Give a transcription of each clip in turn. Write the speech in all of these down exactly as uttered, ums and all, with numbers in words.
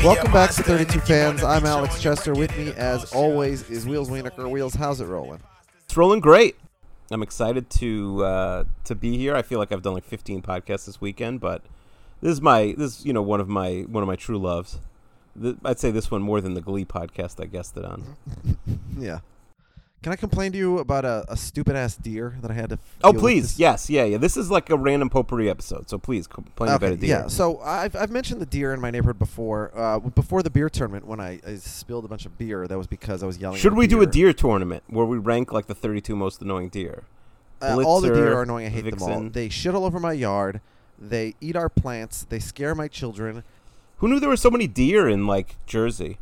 Welcome back to thirty-two Fans. I'm Alex Chester. With me, as always, is Wheels Wienerker. Wheels, how's it rolling? It's rolling great. I'm excited to uh, to be here. I feel like I've done like fifteen podcasts this weekend, but this is my this is, you know one of my one of my true loves. The, I'd say this one more than the Glee podcast I guested on. Yeah. Can I complain to you about a, a stupid ass deer that I had to? Oh please, yes, yeah, yeah. This is like a random potpourri episode, so please complain okay, about a deer. Yeah. So I've I've mentioned the deer in my neighborhood before. Uh, before the beer tournament, when I, I spilled a bunch of beer, that was because I was yelling. Should at we deer. do a deer tournament where we rank like the thirty-two most annoying deer? Uh, Blitzer, all the deer are annoying. I hate Vixen. them all. They shit all over my yard. They eat our plants. They scare my children. Who knew there were so many deer in like Jersey?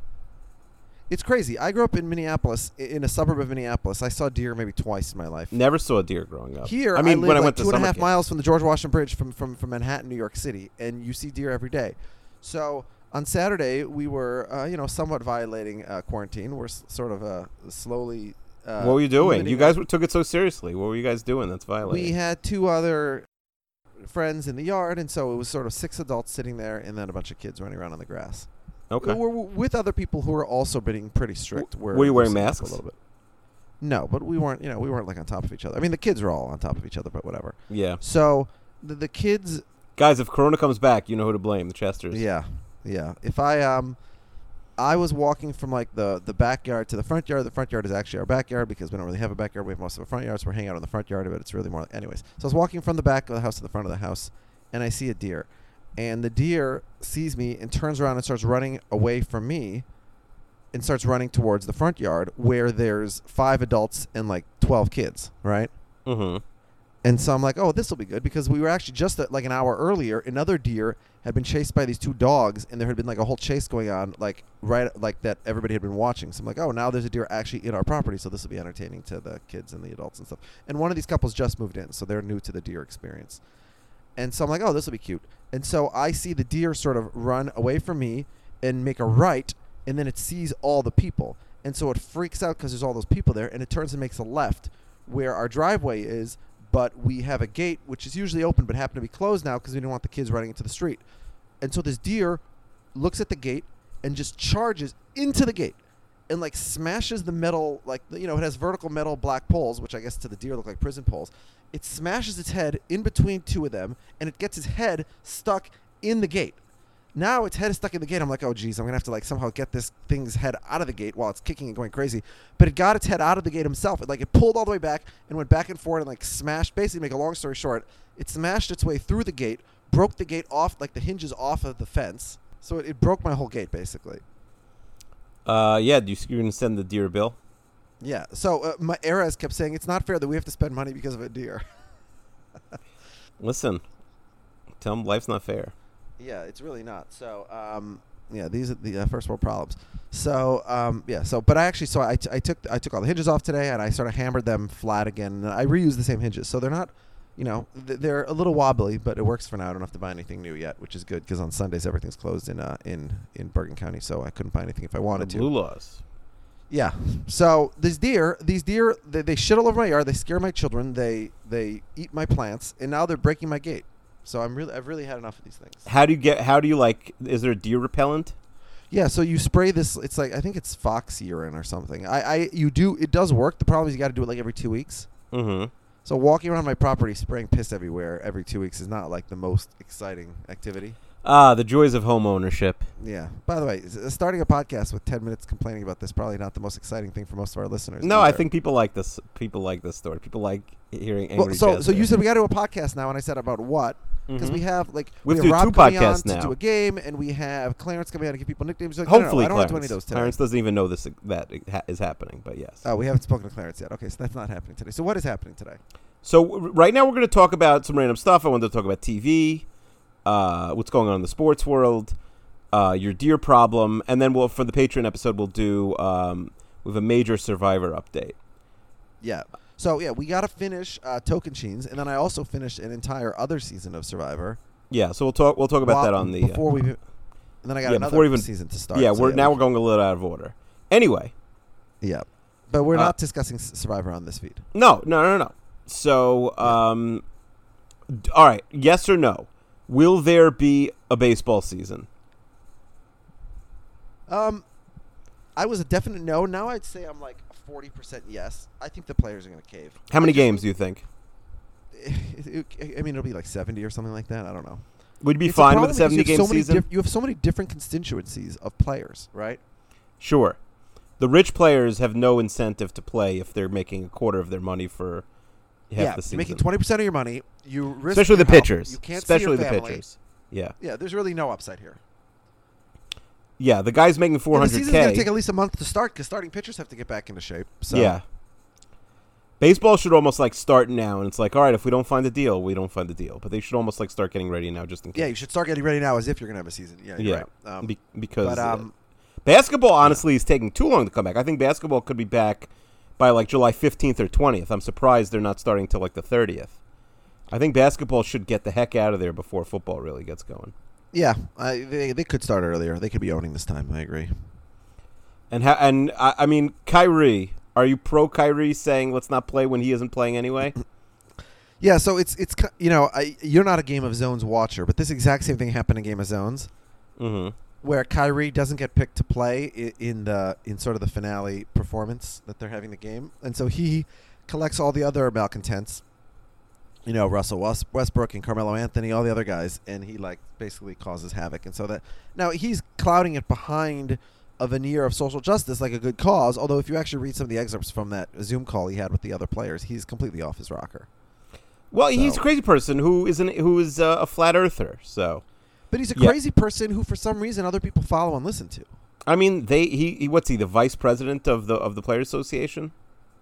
It's crazy. I grew up in Minneapolis, in a suburb of Minneapolis. I saw deer maybe twice in my life. Never saw a deer growing up. Here, I mean, I live when I like went to two and a summer half camp. miles from the George Washington Bridge from, from, from Manhattan, New York City, and you see deer every day. So on Saturday, we were, uh, you know, somewhat violating uh, quarantine. We're s- sort of uh, slowly. Uh, What were you doing? You guys our- took it so seriously. What were you guys doing? That's violating. We had two other friends in the yard, and so it was sort of six adults sitting there, and then a bunch of kids running around on the grass. Okay. We're, we're with other people who are also being pretty strict. Were you wearing masks? A little bit. No, but we weren't. You know, we weren't like on top of each other. I mean, the kids were all on top of each other, but whatever. Yeah. So the, the kids. Guys, if Corona comes back, you know who to blame. The Chesters. Yeah, yeah. If I um, I was walking from like the the backyard to the front yard. The front yard is actually our backyard because we don't really have a backyard. We have most of a front yard, so we're hanging out in the front yard of it. It's really more. Anyways, so I was walking from the back of the house to the front of the house, and I see a deer. And the deer sees me and turns around and starts running away from me and starts running towards the front yard where there's five adults and like twelve kids, right? Mm-hmm. And so I'm like, oh, this will be good because we were actually just at, like an hour earlier, another deer had been chased by these two dogs and there had been like a whole chase going on like right like that everybody had been watching. So I'm like, oh, now there's a deer actually in our property, so this will be entertaining to the kids and the adults and stuff. And one of these couples just moved in, so they're new to the deer experience. And so I'm like, oh, this will be cute. And so I see the deer sort of run away from me and make a right, and then it sees all the people. And so it freaks out because there's all those people there, and it turns and makes a left where our driveway is, but we have a gate, which is usually open but happened to be closed now because we didn't want the kids running into the street. And so this deer looks at the gate and just charges into the gate and, like, smashes the metal, like, you know, it has vertical metal black poles, which I guess to the deer look like prison poles. It smashes its head in between two of them, and it gets its head stuck in the gate. Now its head is stuck in the gate. I'm like, oh, geez, I'm going to have to, like, somehow get this thing's head out of the gate while it's kicking and going crazy. But it got its head out of the gate himself. It, like, it pulled all the way back and went back and forth and, like, smashed. Basically, make a long story short, it smashed its way through the gate, broke the gate off, like, the hinges off of the fence. So it, it broke my whole gate, basically. Uh, yeah, do you, you're going to send the deer a bill? Yeah. So uh, my Erez kept saying, it's not fair that we have to spend money because of a deer. Listen, tell them life's not fair. Yeah, it's really not. So, um, yeah, these are the uh, first world problems. So, um, yeah. So, but I actually, so I, t- I took I took all the hinges off today, and I sort of hammered them flat again. And I reused the same hinges, so they're not, you know, th- they're a little wobbly, but it works for now. I don't have to buy anything new yet, which is good because on Sundays everything's closed in uh, in in Bergen County, so I couldn't buy anything if I wanted The to. blue laws. Yeah. So these deer, these deer, they, they shit all over my yard. They scare my children. They they eat my plants, and now they're breaking my gate. So I'm really, I've really had enough of these things. How do you get? How do you like? Is there a deer repellent? Yeah. So you spray this. It's like I think it's fox urine or something. I, I you do. It does work. The problem is you got to do it like every two weeks. Mm-hmm. So walking around my property spraying piss everywhere every two weeks is not like the most exciting activity. Ah, the joys of home ownership. Yeah. By the way, s- starting a podcast with ten minutes complaining about this probably not the most exciting thing for most of our listeners. No, I either. think people like this. People like this story. People like hearing angry. Well, so Chester. so you said we got to do a podcast now, and I said about what? Because Mhm. we have like We we have have to Rob do two coming on podcasts to now. do a game, and we have Clarence coming on to give people nicknames. Like, no, no, no, Hopefully, I don't Clarence. want to do any of those today. Clarence doesn't even know this that it ha- is happening, but yes. Oh, we haven't spoken to Clarence yet. Okay, so that's not happening today. So what is happening today? So w- right now we're going to talk about some random stuff. I wanted to talk about T V, uh, what's going on in the sports world, uh, your deer problem, and then we'll for the Patreon episode we'll do um, with a major Survivor update. Yeah. So yeah, we got to finish uh, Token Cheens, and then I also finished an entire other season of Survivor. Yeah, so we'll talk. We'll talk about While- that on the before uh, we. And then I got yeah, another before even- season to start. Yeah, so we're now we- we're going a little out of order. Anyway, Yeah, but we're Uh, not discussing S- Survivor on this feed. no, no, no, no. So, um, d- all right, yes or no? Will there be a baseball season? Um, I was a definite no. Now I'd say I'm like forty percent yes. I think the players are going to cave. How many I just- games do you think? It- it- I mean, it'll be like seventy or something like that. I don't know. Would you be It's a fine problem with a because you have seventy-game so many season? diff- you have so many different constituencies of players, right? Sure. The rich players have no incentive to play if they're making a quarter of their money for half yeah, the you're season. making twenty percent of your money. You risk Especially the your health. pitchers. You can't Especially see your the family. pitchers. Yeah. Yeah, there's really no upside here. Yeah, the guy's making Yeah, four the hundred season's going K. to take at least a month to start because starting pitchers have to get back into shape. So. Yeah. Baseball should almost like start now, and it's like, all right, if we don't find a deal, we don't find a deal. But they should almost like start getting ready now, just in case. Yeah, you should start getting ready now as if you're going to have a season. Yeah, you're Yeah, right. Um, Be- because but, um, uh, basketball honestly is taking too long to come back. I think basketball could be back by like July fifteenth or twentieth. I'm surprised they're not starting till like the thirtieth. I think basketball should get the heck out of there before football really gets going. yeah, I, they they could start earlier. They could be owning this time. I agree. And ha- and I, I mean, Kyrie, are you pro Kyrie saying let's not play when he isn't playing anyway? Yeah, so it's it's ki- you know I, you're not a Game of Zones watcher, but this exact same thing happened in Game of Zones, Mm-hmm. where Kyrie doesn't get picked to play i- in the in sort of the finale performance that they're having the game, and so he collects all the other malcontents, you know, Russell West- Westbrook and Carmelo Anthony, all the other guys, and he like basically causes havoc, and so that now he's clouding it behind a veneer of social justice, like a good cause. Although if you actually read some of the excerpts from that Zoom call he had with the other players, he's completely off his rocker. Well, he's a So- crazy person who isn't who is uh, a flat earther. So, But he's a Yeah. crazy person who, for some reason, other people follow and listen to. I mean, they he, he what's he the vice president of the of the Players Association?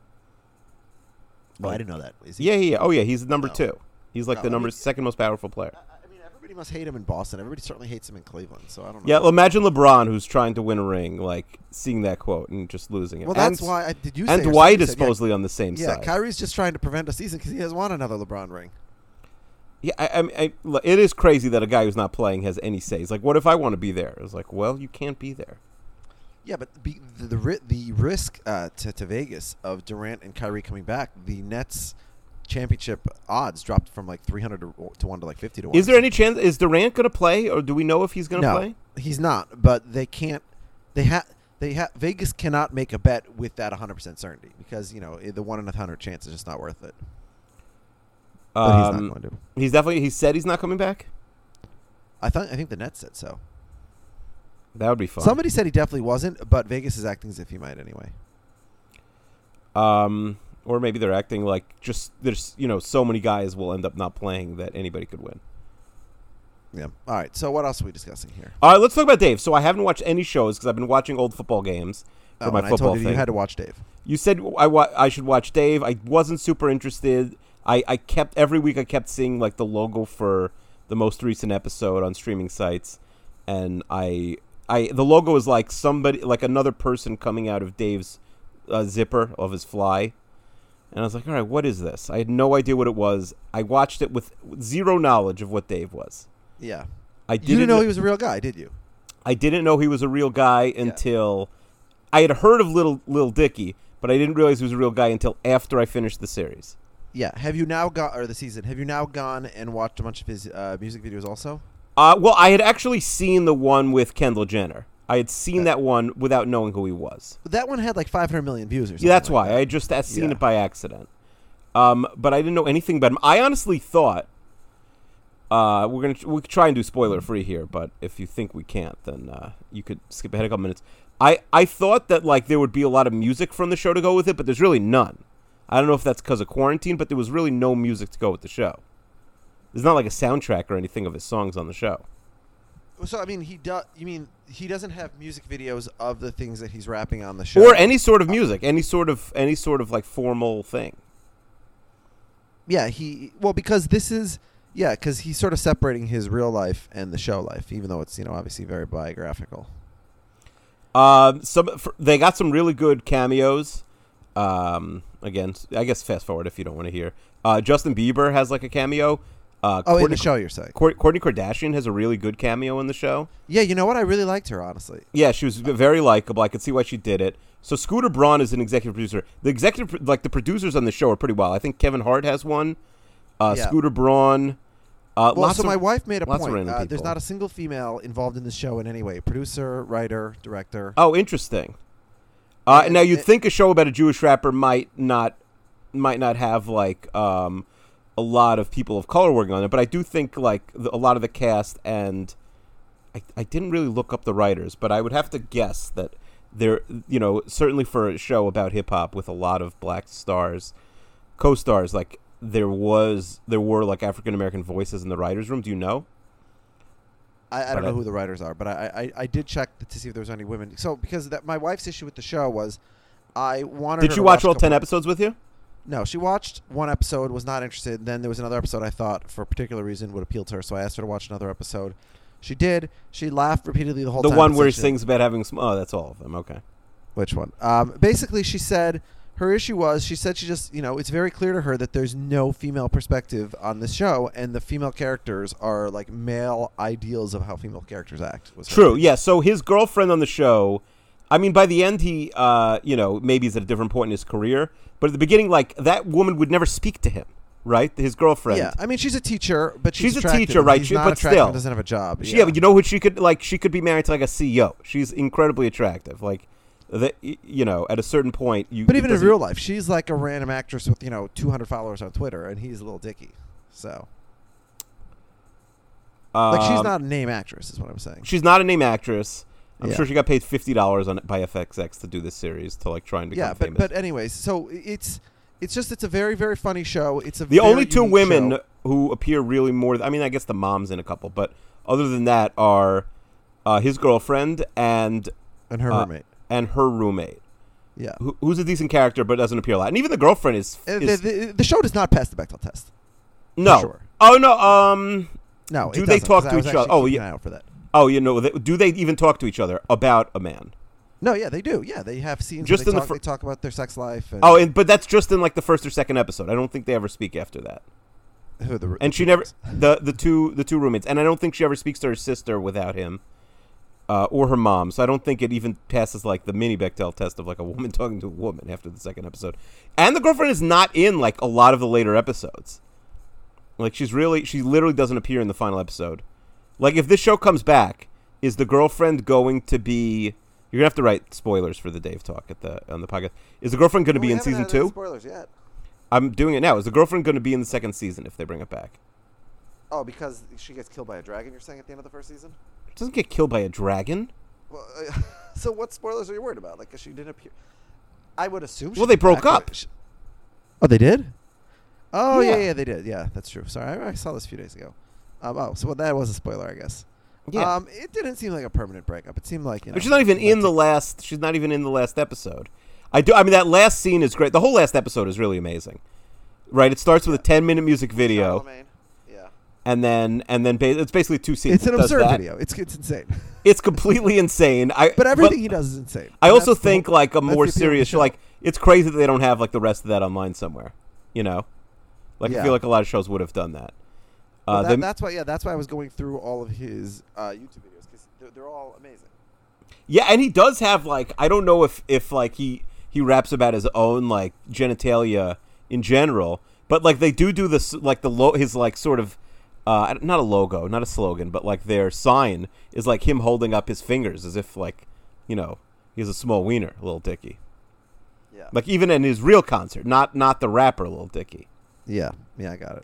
Oh, I didn't know that. Is he? Yeah, yeah, yeah. Oh, yeah. He's number No. two. He's like No, the I number mean- second most powerful player. I I mean, everybody must hate him in Boston. Everybody certainly hates him in Cleveland. So I don't know. Yeah, well, imagine LeBron, who's trying to win a ring, like seeing that quote and just losing it. Well, that's and, why I, did you say And or Dwight somebody is said, yeah, supposedly on the same Yeah, side. Kyrie's just trying to prevent a season because he has won another LeBron ring. Yeah, I, I, mean, I, look, it is crazy that a guy who's not playing has any say. It's like, what if I want to be there? It's like, well, you can't be there. Yeah, but be, the the, ri- the risk uh, to, to Vegas of Durant and Kyrie coming back, the Nets championship odds dropped from like three hundred to, to one to like fifty to one. Is there any chance? Is Durant going to play, or do we know if he's going to no, play? he's not. But they can't. They have. They have. Vegas cannot make a bet with that one hundred percent certainty because you know the one in a hundred chance is just not worth it. But he's Um, not going to. He's definitely. He said he's not coming back. I thought. I think the Nets said so. That would be fun. Somebody said he definitely wasn't, but Vegas is acting as if he might anyway. Um, or maybe they're acting like just there's you know so many guys will end up not playing that anybody could win. Yeah. All right. So what else are we discussing here? All right, let's talk about Dave. So I haven't watched any shows because I've been watching old football games for Oh, my and I football told you thing. you had to watch Dave. You said I wa- I should watch Dave. I wasn't super interested. I, I kept every week I kept seeing like the logo for the most recent episode on streaming sites, and I I the logo is like somebody like another person coming out of Dave's uh, zipper of his fly, and I was like, all right, what is this? I had no idea what it was. I watched it with zero knowledge of what Dave was. Yeah. I You didn't didn't know he was a real guy, did you? I didn't know he was a real guy until I had heard of Little Little Dicky, but I didn't realize he was a real guy until after I finished the series. Yeah. Have you now got or the season? Have you now gone and watched a bunch of his uh, music videos also? Uh, well, I had actually seen the one with Kendall Jenner. I had seen Uh, that one without knowing who he was. That one had like five hundred million views or something. Yeah, that's like why. that. I had just had seen Yeah. it by accident. Um, but I didn't know anything about him. I honestly thought uh, we're gonna we could try and do spoiler free here, but if you think we can't, then uh, you could skip ahead a couple minutes. I, I thought that like there would be a lot of music from the show to go with it, but there's really none. I don't know if that's because of quarantine, but there was really no music to go with the show. There's not like a soundtrack or anything of his songs on the show. So I mean, he does. You mean he doesn't have music videos of the things that he's rapping on the show, Or any sort of music, any sort of any sort of like formal thing. Yeah, he well because this is yeah because he's sort of separating his real life and the show life, even though it's you know obviously very biographical. Um, some for, they got some really good cameos. Um, again, I guess fast forward if you don't want to hear. Uh, Justin Bieber has like a cameo. Uh, Oh, in Kourtney- the show you're saying? Kour- Kourtney Kardashian has a really good cameo in the show. Yeah, you know what? I really liked her honestly. Yeah, she was very likable. I could see why she did it. So Scooter Braun is an executive producer. The executive, like the producers on the show, are pretty well. I think Kevin Hart has one. Uh, Yeah. Scooter Braun, Uh, Well, lots so of, my wife made a lots of point. random Uh, there's people. not a single female involved in this show in any way. Producer, writer, director. Oh, interesting. Uh, And now you'd it- think a show about a Jewish rapper might not might not have like um, a lot of people of color working on it, but I do think like the, a lot of the cast and I, I didn't really look up the writers, but I would have to guess that there, you know, certainly for a show about hip hop with a lot of black stars, co-stars, like there was there were like African American voices in the writers' room. Do you know? I, I But don't know I- who the writers are, but I, I, I did check to see if there was any women. So because that my wife's issue with the show was, I wanted. her Did to you watch a all ten couple- episodes with you? No, she watched one episode, was not interested. Then there was another episode I thought, for a particular reason, would appeal to her. So I asked her to watch another episode. She did. She laughed repeatedly the whole The time. one but where he said she- sings about having. Sm- oh, that's all of them. Okay. Which one? Um, basically, she said her issue was she said she just, you know, it's very clear to her that there's no female perspective on this show, and the female characters are like male ideals of how female characters act. Was her True. opinion. Yeah. So his girlfriend on the show, I mean, by the end, he, uh, you know, maybe he's at a different point in his career, but at the beginning, like that woman would never speak to him, right? His girlfriend. Yeah, I mean, she's a teacher, but she's, She's a attractive, teacher, and right? He's She- not but attractive still. and doesn't have a job. Yeah. but you know what? She could like she could be married to like a C E O. She's incredibly attractive. Like, that, you know, at a certain point, you. But it even in doesn't- real life, she's like a random actress with, you know, two hundred followers on Twitter, and he's a little dicky. So, like, she's um, not a name actress, is what I'm saying. She's not a name actress. I'm Yeah. sure she got paid fifty dollars on by F X X to do this series to like try and become Yeah, but famous. but anyways, so it's it's just it's a very very funny show. It's a The very only two unique women show. who appear really more. I mean, I guess the mom's in a couple, but other than that, are uh, his girlfriend and and her uh, roommate. and her roommate, Yeah, who, who's a decent character but doesn't appear a lot. And even the girlfriend is, Uh, is the, the, the show does not pass the Bechdel test. no. sure. Oh no. Um. No, Do it they doesn't, talk 'cause to I was each other? actually Oh, keeping yeah. an eye out for that. Oh, you know, they, do they even talk to each other about a man? No, yeah, they do. Yeah, they have scenes. Just where they in the talk, fir- they talk about their sex life. And Oh, and but that's just in like the first or second episode. I don't think they ever speak after that. who are the, And the she two never girls. the the two the two roommates, and I don't think she ever speaks to her sister without him, uh, or her mom. So I don't think it even passes like the mini Bechdel test of like a woman talking to a woman after the second episode. And the girlfriend is not in like a lot of the later episodes. Like she's really she literally doesn't appear in the final episode. Like if this show comes back, is the girlfriend going to be? You're gonna have to write spoilers for the Dave talk at the on the podcast. Is the girlfriend going to Well, be we in haven't season had any two? Spoilers yet? I'm doing it now. Is the girlfriend going to be in the second season if they bring it back? Oh, because she gets killed by a dragon. You're saying at the end of the first season? She doesn't get killed by a dragon. Well, uh, so what spoilers are you worried about? Like, 'cause she didn't appear. I would assume. Well, she's they broke back, up. but she- oh, they did. Oh yeah. Yeah. yeah, they did. Yeah, that's true. Sorry, I, I saw this a few days ago. Um, oh, so that was a spoiler, I guess. Yeah. Um, it didn't seem like a permanent breakup. It seemed like you know. But she's not even in the that's- last. She's not even in the last episode. I do. I mean, that last scene is great. The whole last episode is really amazing. Right. It starts with a ten-minute music video, Charlemagne. Yeah. and then and then ba- it's basically two scenes. It's an It does absurd that. video. It's it's insane. It's completely insane. I. But everything he does is insane. I And also that's the think whole- like a that's more the appeal of the serious. show. Like it's crazy that they don't have like the rest of that online somewhere. You know. Like I Yeah. feel like a lot of shows would have done that. Well, Uh, that, they- that's why. Yeah, that's why I was going through all of his uh, YouTube videos because they're, they're all amazing. Yeah, and he does have like I don't know if if like he he raps about his own like genitalia in general, but like they do do this like the lo- his like sort of uh not a logo, not a slogan, but like their sign is like him holding up his fingers as if like you know he's a small wiener, Lil Dicky. Yeah. Like even in his real concert, not not the rapper Lil Dicky. Yeah. Yeah, I got it.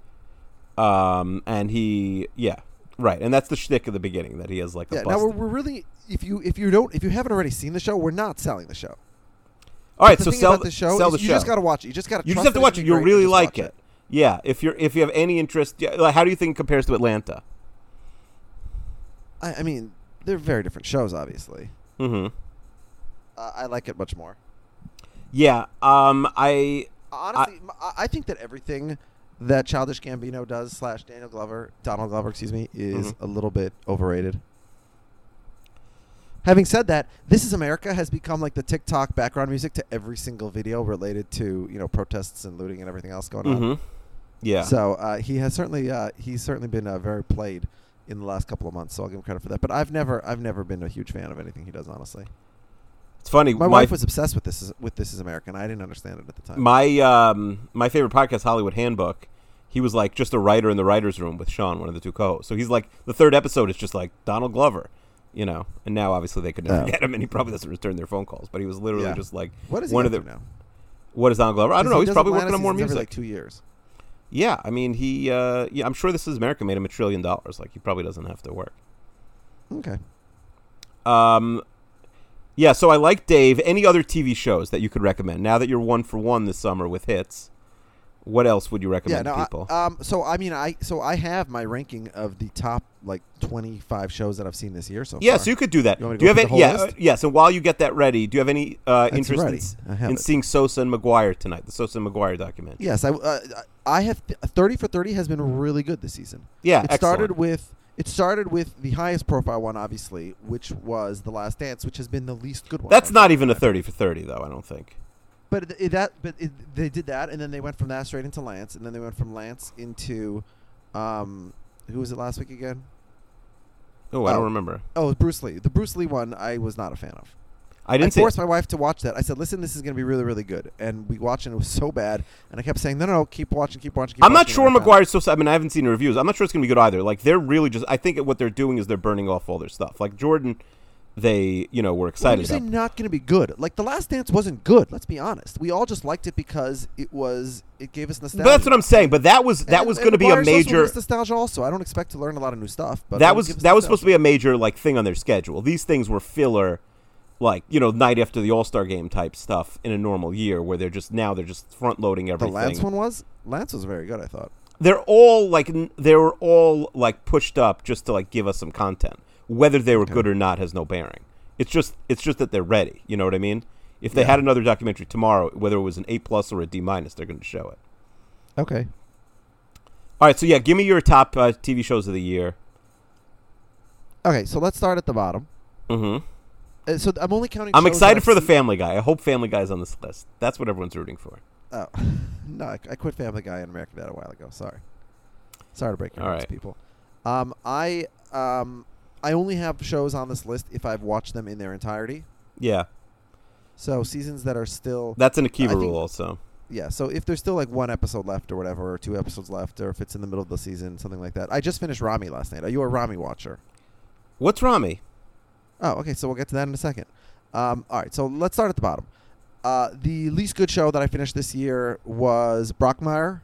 Um, and he yeah. Right, and that's the shtick at the beginning that he has like a Yeah. bust. Now we're, we're really if you if you don't if you haven't already seen the show, we're not selling the show. All right, the so thing sell about the show sell is the you show. just got to watch it. You just got to. You just have to watch it. You'll really like it. Yeah, if you're if you have any interest, yeah, like, how do you think it compares to Atlanta? I, I mean, they're very different shows, obviously. Mm-hmm. Uh, I like it much more. Yeah. Um. I. Honestly, I, I think that everything that Childish Gambino does slash Daniel Glover, Donald Glover, excuse me, is Mhm. a little bit overrated. Having said that, This Is America has become like the TikTok background music to every single video related to you know protests and looting and everything else going on. Mm-hmm. Yeah. So uh, he has certainly uh, he's certainly been uh, very played in the last couple of months. So I'll give him credit for that. But I've never I've never been a huge fan of anything he does. Honestly, it's funny. my, My wife was obsessed with this is, with This Is America, and I didn't understand it at the time. my um my favorite podcast, Hollywood Handbook. he was like just a writer in the writers' room with Sean, one of the two co-hosts. So he's like the third episode is just like Donald Glover, you know. And now obviously they could never Oh. get him, and he probably doesn't return their phone calls. But he was literally Yeah. just like What is he one up of to the. now? What is Donald Glover? I don't know. He He's does probably Atlanta working on more seasons every, music. like two years. Yeah, I mean he. Uh, yeah, I'm sure This Is America made him a trillion dollars. Like he probably doesn't have to work. Okay. Um, yeah. So I like Dave. Any other T V shows that you could recommend? Now that you're one for one this summer with hits, what else would you Yeah, recommend no, to people? I, um, so I mean, I so I have my ranking of the top like twenty-five shows that I've seen this year so yeah, far. so you could do that. You want me to do you go have through any? the Yeah, whole uh, list? yes. And while you get that ready, do you have any uh, It's interest ready. in, I have in it. seeing Sosa and McGuire tonight? The Sosa and McGuire documentary. Yes, I uh, I have th- thirty for thirty has been really good this season. Yeah, It excellent. started with it started with the highest profile one, obviously, which was The Last Dance, which has been the least good one. That's I've not seen. even a thirty for thirty, though. I don't think. But it, it- that but it, they did that, and then they went from that straight into Lance, and then they went from Lance into, um, who was it last week again? Oh, I Oh. don't remember. Oh, it was Bruce Lee. The Bruce Lee one, I was not a fan of. I didn't I see forced it. my wife to watch that. I said, "Listen, this is going to be really, really good." And we watched, and it was so bad. And I kept saying, "No, no, no keep watching, keep watching." Keep I'm not watching," sure and I found- McGuire's so. I mean, I haven't seen the reviews. I'm not sure it's gonna be good either. Like they're really just. I think what they're doing is they're burning off all their stuff. Like Jordan, they you know were When excited you say about. not going to be good, like The Last Dance wasn't good. Let's be honest. We all just liked it because it was. It gave us nostalgia. But that's what I'm saying. But that was that And- was and going to be a McGuire's supposed to give major. us nostalgia. Also, I don't expect to learn a lot of new stuff. But That it'll was give us that was supposed to nostalgia. be a major like thing on their schedule. These things were filler, like you know, night after the All Star game type stuff in a normal year, where they're just now they're just front loading The everything. Lance one was. Lance was very good. I thought. They're all like n- they were all like pushed up just to like give us some content. Whether they were Okay. good or not has no bearing. It's just it's just that they're ready. You know what I mean? If they Yeah. had another documentary tomorrow, whether it was an A plus or a D minus, they're going to show it. Okay. All right, so yeah, give me your top uh, T V shows of the year. Okay. So let's start at the bottom. Mm-hmm. Uh, so I'm only counting. I'm shows that excited I've for the seen- Family Guy. I hope Family Guy's on this list. That's what everyone's rooting for. Oh, no, I, I quit Family Guy and American Dad a while ago. Sorry. Sorry to break your All hearts, right. people. Um, I um, I only have shows on this list if I've watched them in their entirety. Yeah, So seasons that are still that's an I Akiva think- rule also. yeah. So if there's still like one episode left or whatever, or two episodes left, or if it's in the middle of the season, something like that. I just finished Rami last night. Are you a Rami watcher? What's Rami? Oh, okay. So we'll get to that in a second. Um, all right. So let's start at the bottom. Uh, the least good show that I finished this year was Brockmire.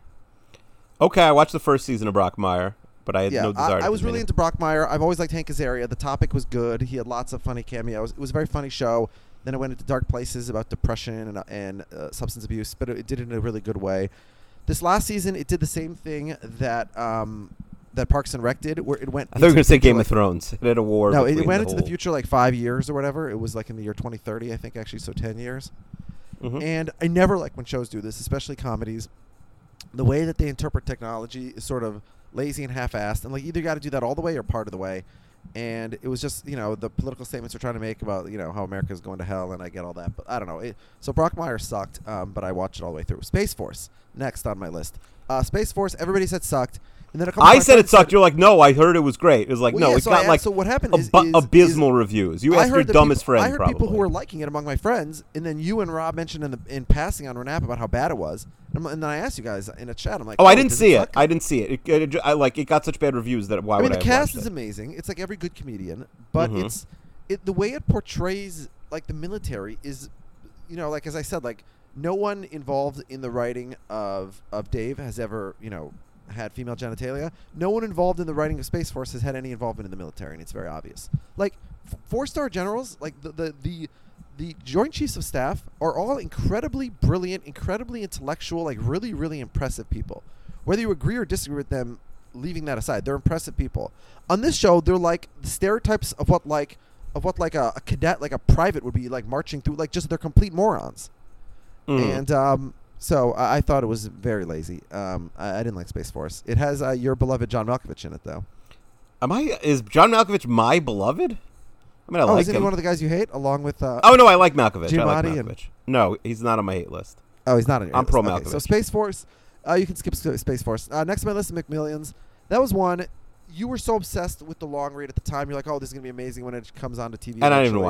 Okay, I watched the first season of Brockmire, but I had Yeah, no desire. I, I to was really continue. into Brockmire. I've always liked Hank Azaria. The topic was good. He had lots of funny cameos. It was a very funny show. Then it went into dark places about depression and, and uh, substance abuse, but it, it did it in a really good way. This last season, it did the same thing that um, that Parks and Rec did, where it went. I thought you were into going to say the future, Game like, of Thrones. It had a war. No, it, between it went the into the whole- future like five years or whatever. It was like in the year twenty thirty, I think, actually, so ten years. Mhm. And I never like when shows do this, especially comedies. The way that they interpret technology is sort of lazy and half-assed, and like either you got to do that all the way or part of the way. And it was just, you know, the political statements they're trying to make about, you know, how America's going to hell, and I get all that, but I don't know. It, so Brockmire sucked, um, but I watched it all the way through. Space Force, next on my list. Uh, Space Force, everybody said sucked, and then a couple. of I my said it friends sucked. You're like, no, I heard it was great. It was like, Well, no, yeah, it so I got asked- like so what happened ab- is- is- abysmal reviews. You I asked your heard that dumbest people, friend. I heard probably. people who were liking it among my friends, and then you and Rob mentioned in the in passing on Renap about how bad it was, and, I'm- and then I asked you guys in a chat. I'm like, Oh, I didn't does see it. suck? I didn't see it. It, it, it I like it got such bad reviews that why I mean, would the I cast watch is it? amazing. It's like every good comedian, but Mhm. it's it the way it portrays like the military is, you know, like as I said, like no one involved in the writing of of Dave has ever, you know, had female genitalia. No one involved in the writing of Space Force has had any involvement in the military, and it's very obvious. Like f- four-star generals, like the the the the Joint Chiefs of Staff are all incredibly brilliant, incredibly intellectual, like really, really impressive people. Whether you agree or disagree with them, leaving that aside, they're impressive people. On this show, they're like the stereotypes of what like of what like a, a cadet, like a private would be like marching through, like just they're complete morons. Mhm. And um, so I, I thought it was very lazy. Um, I, I didn't like Space Force. It has uh, your beloved John Malkovich in it, though. Am I? Is John Malkovich my beloved? I mean, I oh, like isn't him. he one of the guys you hate, along with? Uh, Oh no, I like Malkovich. I like Giamatti and- Malkovich. No, he's not on my hate list. Oh, he's not on your I'm list. pro Okay, so Malkovich. Space Force, uh, you can skip Sp- Space Force. Uh, next on my list is McMillions. That was one. You were so obsessed with the long read at the time. You're like, oh, this is gonna be amazing when it comes on to T V. And I didn't even eventually. watch it.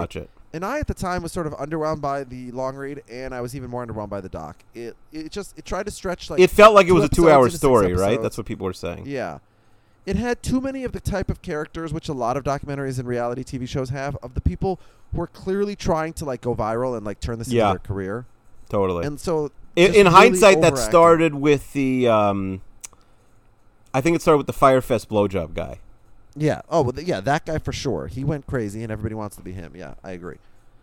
And I, at the time, was sort of underwhelmed by the long read, and I was even more underwhelmed by the doc. It it just it tried to stretch like it felt like it two was a episodes two-hour into six story, right? episodes. That's what people were saying. Yeah. It had too many of the type of characters, which a lot of documentaries and reality T V shows have, of the people who are clearly trying to like go viral and like turn this Yeah. into their career. Totally. And so, in, just in really hindsight, that overacting. started with the. Um, I think it started with the Firefest blowjob guy. Yeah. Oh, well, th- yeah. That guy for sure. He went crazy, and everybody wants to be him. Yeah, I agree.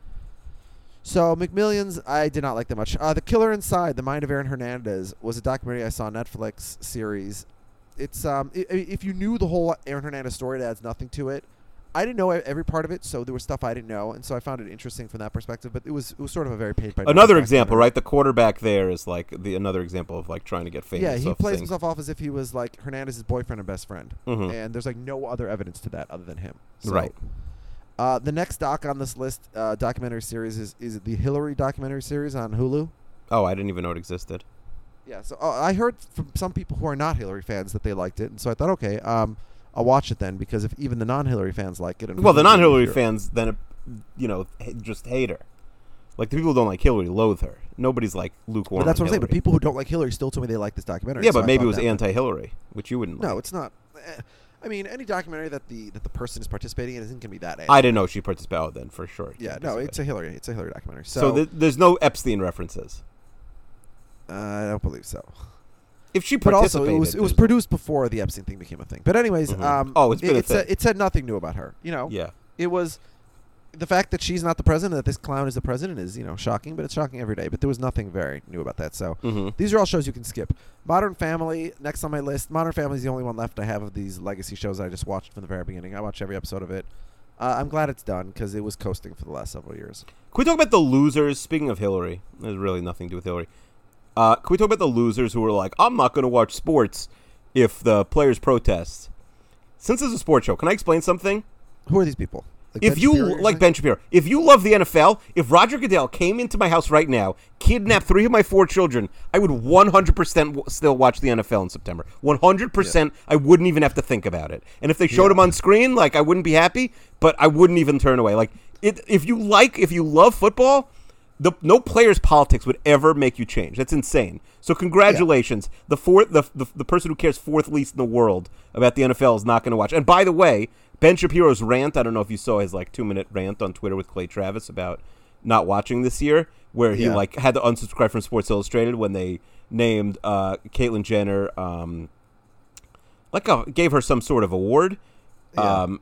So McMillions, I did not like that much. Uh, the Killer Inside: The Mind of Aaron Hernandez was a documentary I saw on Netflix series. It's um, i- i- if you knew the whole Aaron Hernandez story, it adds nothing to it. I didn't know e- every part of it, so there was stuff I didn't know, and so I found it interesting from that perspective. But it was it was sort of a very paid by numbers Another example, documentary. right? The quarterback there is like the another example of like trying to get famous. Yeah, he off plays things. himself off as if he was like Hernandez's boyfriend and best friend, Mhm. and there's like no other evidence to that other than him. So, Right. Uh, the next doc on this list, uh, documentary series, is is the Hillary documentary series on Hulu. Oh, I didn't even know it existed. Yeah, so uh, I heard from some people who are not Hillary fans that they liked it, and so I thought, okay, um, I'll watch it then, because if even the non-Hillary fans like it, and Well, the Hulu's non-Hillary easier. fans then, uh, you know, h- just hate her. Like the people who don't like Hillary loathe her. Nobody's like lukewarm. But that's on what I'm saying. But Hillary. people who don't like Hillary still told me they like this documentary. Yeah, so but I maybe it thought was that- anti-Hillary, which you wouldn't. No, like. it's not. Eh, I mean, any documentary that the that the person is participating in isn't going to be that. I didn't know she participated. Oh, then for sure. Yeah, no, it's a Hillary. It's a Hillary documentary. So, So, th- there's no Epstein references. uh, I don't believe so. If she But also, participated, it was it was there's- produced before the Epstein thing became a thing. But anyways, Mhm. um, Oh, it's been it, a it, said, thing. it said nothing new about her. You know, Yeah. it was the fact that she's not the president, that this clown is the president, is you know shocking. But it's shocking every day. But there was nothing very new about that. So Mm-hmm. these are all shows you can skip. Modern Family, next on my list. Modern Family is the only one left I have of these legacy shows I just watched from the very beginning. I watched every episode of it. Uh, I'm glad it's done because it was coasting for the last several years. Can we talk about the losers? Speaking of Hillary, there's really nothing to do with Hillary. Uh, can we talk about the losers who were like, I'm not going to watch sports if the players protest? Since it's a sports show, can I explain something? Who are these people? Like If Ben you Shapiro, you're like saying? Ben Shapiro, if you love the N F L, if Roger Goodell came into my house right now, kidnapped three of my four children, I would one hundred percent w- still watch the N F L in September. one hundred percent. I wouldn't even have to think about it. And if they showed Yeah. him on screen, like I wouldn't be happy, but I wouldn't even turn away. Like it, if you like, if you love football, the no player's politics would ever make you change. That's insane. So congratulations. The fourth, the, the the person who cares fourth least in the world about the N F L is not going to watch. And by the way, Ben Shapiro's rant, I don't know if you saw his like two minute rant on Twitter with Clay Travis about not watching this year, where he Yeah. like had to unsubscribe from Sports Illustrated when they named uh, Caitlyn Jenner, um, like a, gave her some sort of award. Yeah. Um,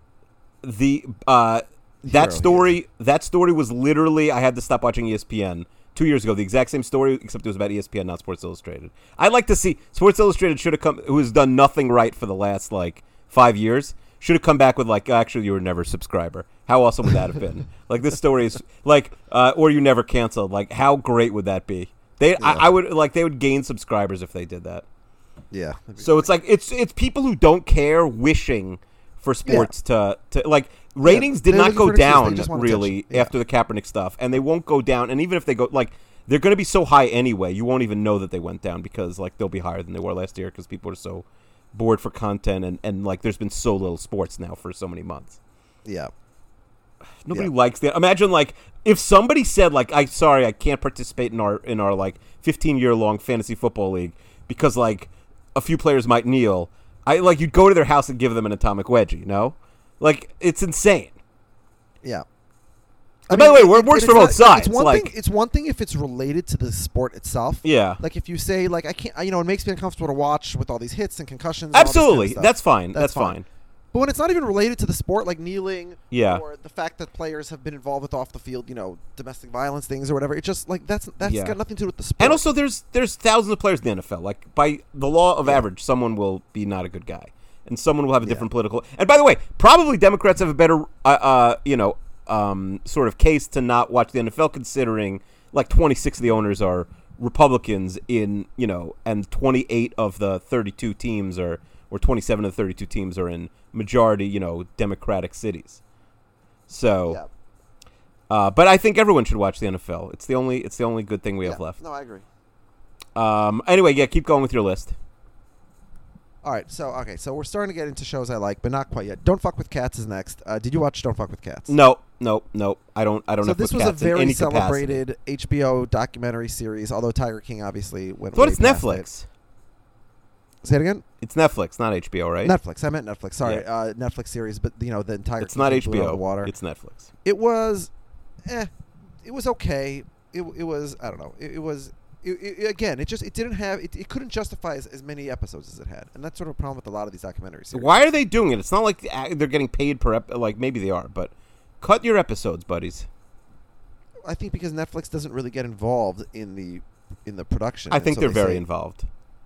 the uh, that Hero, story that story was literally I had to stop watching E S P N two years ago. The exact same story, except it was about E S P N, not Sports Illustrated. I'd like to see Sports Illustrated should have come, who has done nothing right for the last like five years. Should have come back with like, actually, you were never a subscriber. How awesome would that have been? Like this story is like, uh, or you never canceled. Like, how great would that be? They, Yeah. I, I would like, they would gain subscribers if they did that. Yeah. that'd be So it's like it's it's people who don't care wishing for sports to to like ratings did they're not looking go for an excuse. They down just want really attention. Yeah. after the Kaepernick stuff, and they won't go down. And even if they go, like they're going to be so high anyway, you won't even know that they went down because like they'll be higher than they were last year because people are so bored for content and and like there's been so little sports now for so many months. Yeah. Nobody Yeah. likes that. Imagine like if somebody said like, "I sorry, I can't participate in our in our like fifteen year long fantasy football league because like a few players might kneel." I like you'd go to their house and give them an atomic wedgie. You know, like it's insane. Yeah. And by the way, it works it's for both not- sides, It's one like- thing. It's one thing if it's related to the sport itself. Yeah, Like if you say like I can't, you know, it makes me uncomfortable to watch with all these hits and concussions. And all this kind of absolutely. stuff. That's fine. That's, That's fine. fine. But when it's not even related to the sport, like kneeling, Yeah. or the fact that players have been involved with off the field, you know, domestic violence things or whatever, it's just like that's that's Yeah. got nothing to do with the sport. And also, there's there's thousands of players in the N F L. Like by the law of average, someone will be not a good guy, and someone will have a different political. And by the way, probably Democrats have a better, uh, uh, you know, um, sort of case to not watch the N F L, considering like twenty-six of the owners are Republicans in, you know, and twenty-eight of the thirty-two teams are, or twenty-seven of the thirty-two teams are in majority, you know, Democratic cities. So. yeah. Uh, but I think everyone should watch the N F L. It's the only it's the only good thing we yeah. have left. No, I agree. Um, anyway, yeah, keep going with your list. All right, so okay, so we're starting to get into shows I like, but not quite yet. Don't Fuck with Cats is next. Uh, did you watch Don't Fuck with Cats? No, no, no. I don't. I don't. So F this with was a cats in very any celebrated capacity. H B O documentary series. Although Tiger King obviously went. But way it's past Netflix. it. Say it again. It's Netflix, not H B O, right? Netflix. I meant Netflix. Sorry, Yeah. uh, Netflix series, but you know the entire. It's not H B O. The water. It's Netflix. It was, eh. It was okay. It it was I don't know. It, it was. It, it, again, it just it didn't have it, it couldn't justify as, as many episodes as it had, and that's sort of a problem with a lot of these documentaries. Why are they doing it? It's not like they're getting paid per ep- like maybe they are, but cut your episodes, buddies. I think because Netflix doesn't really get involved in the in the production. I and think so they're they very say- involved.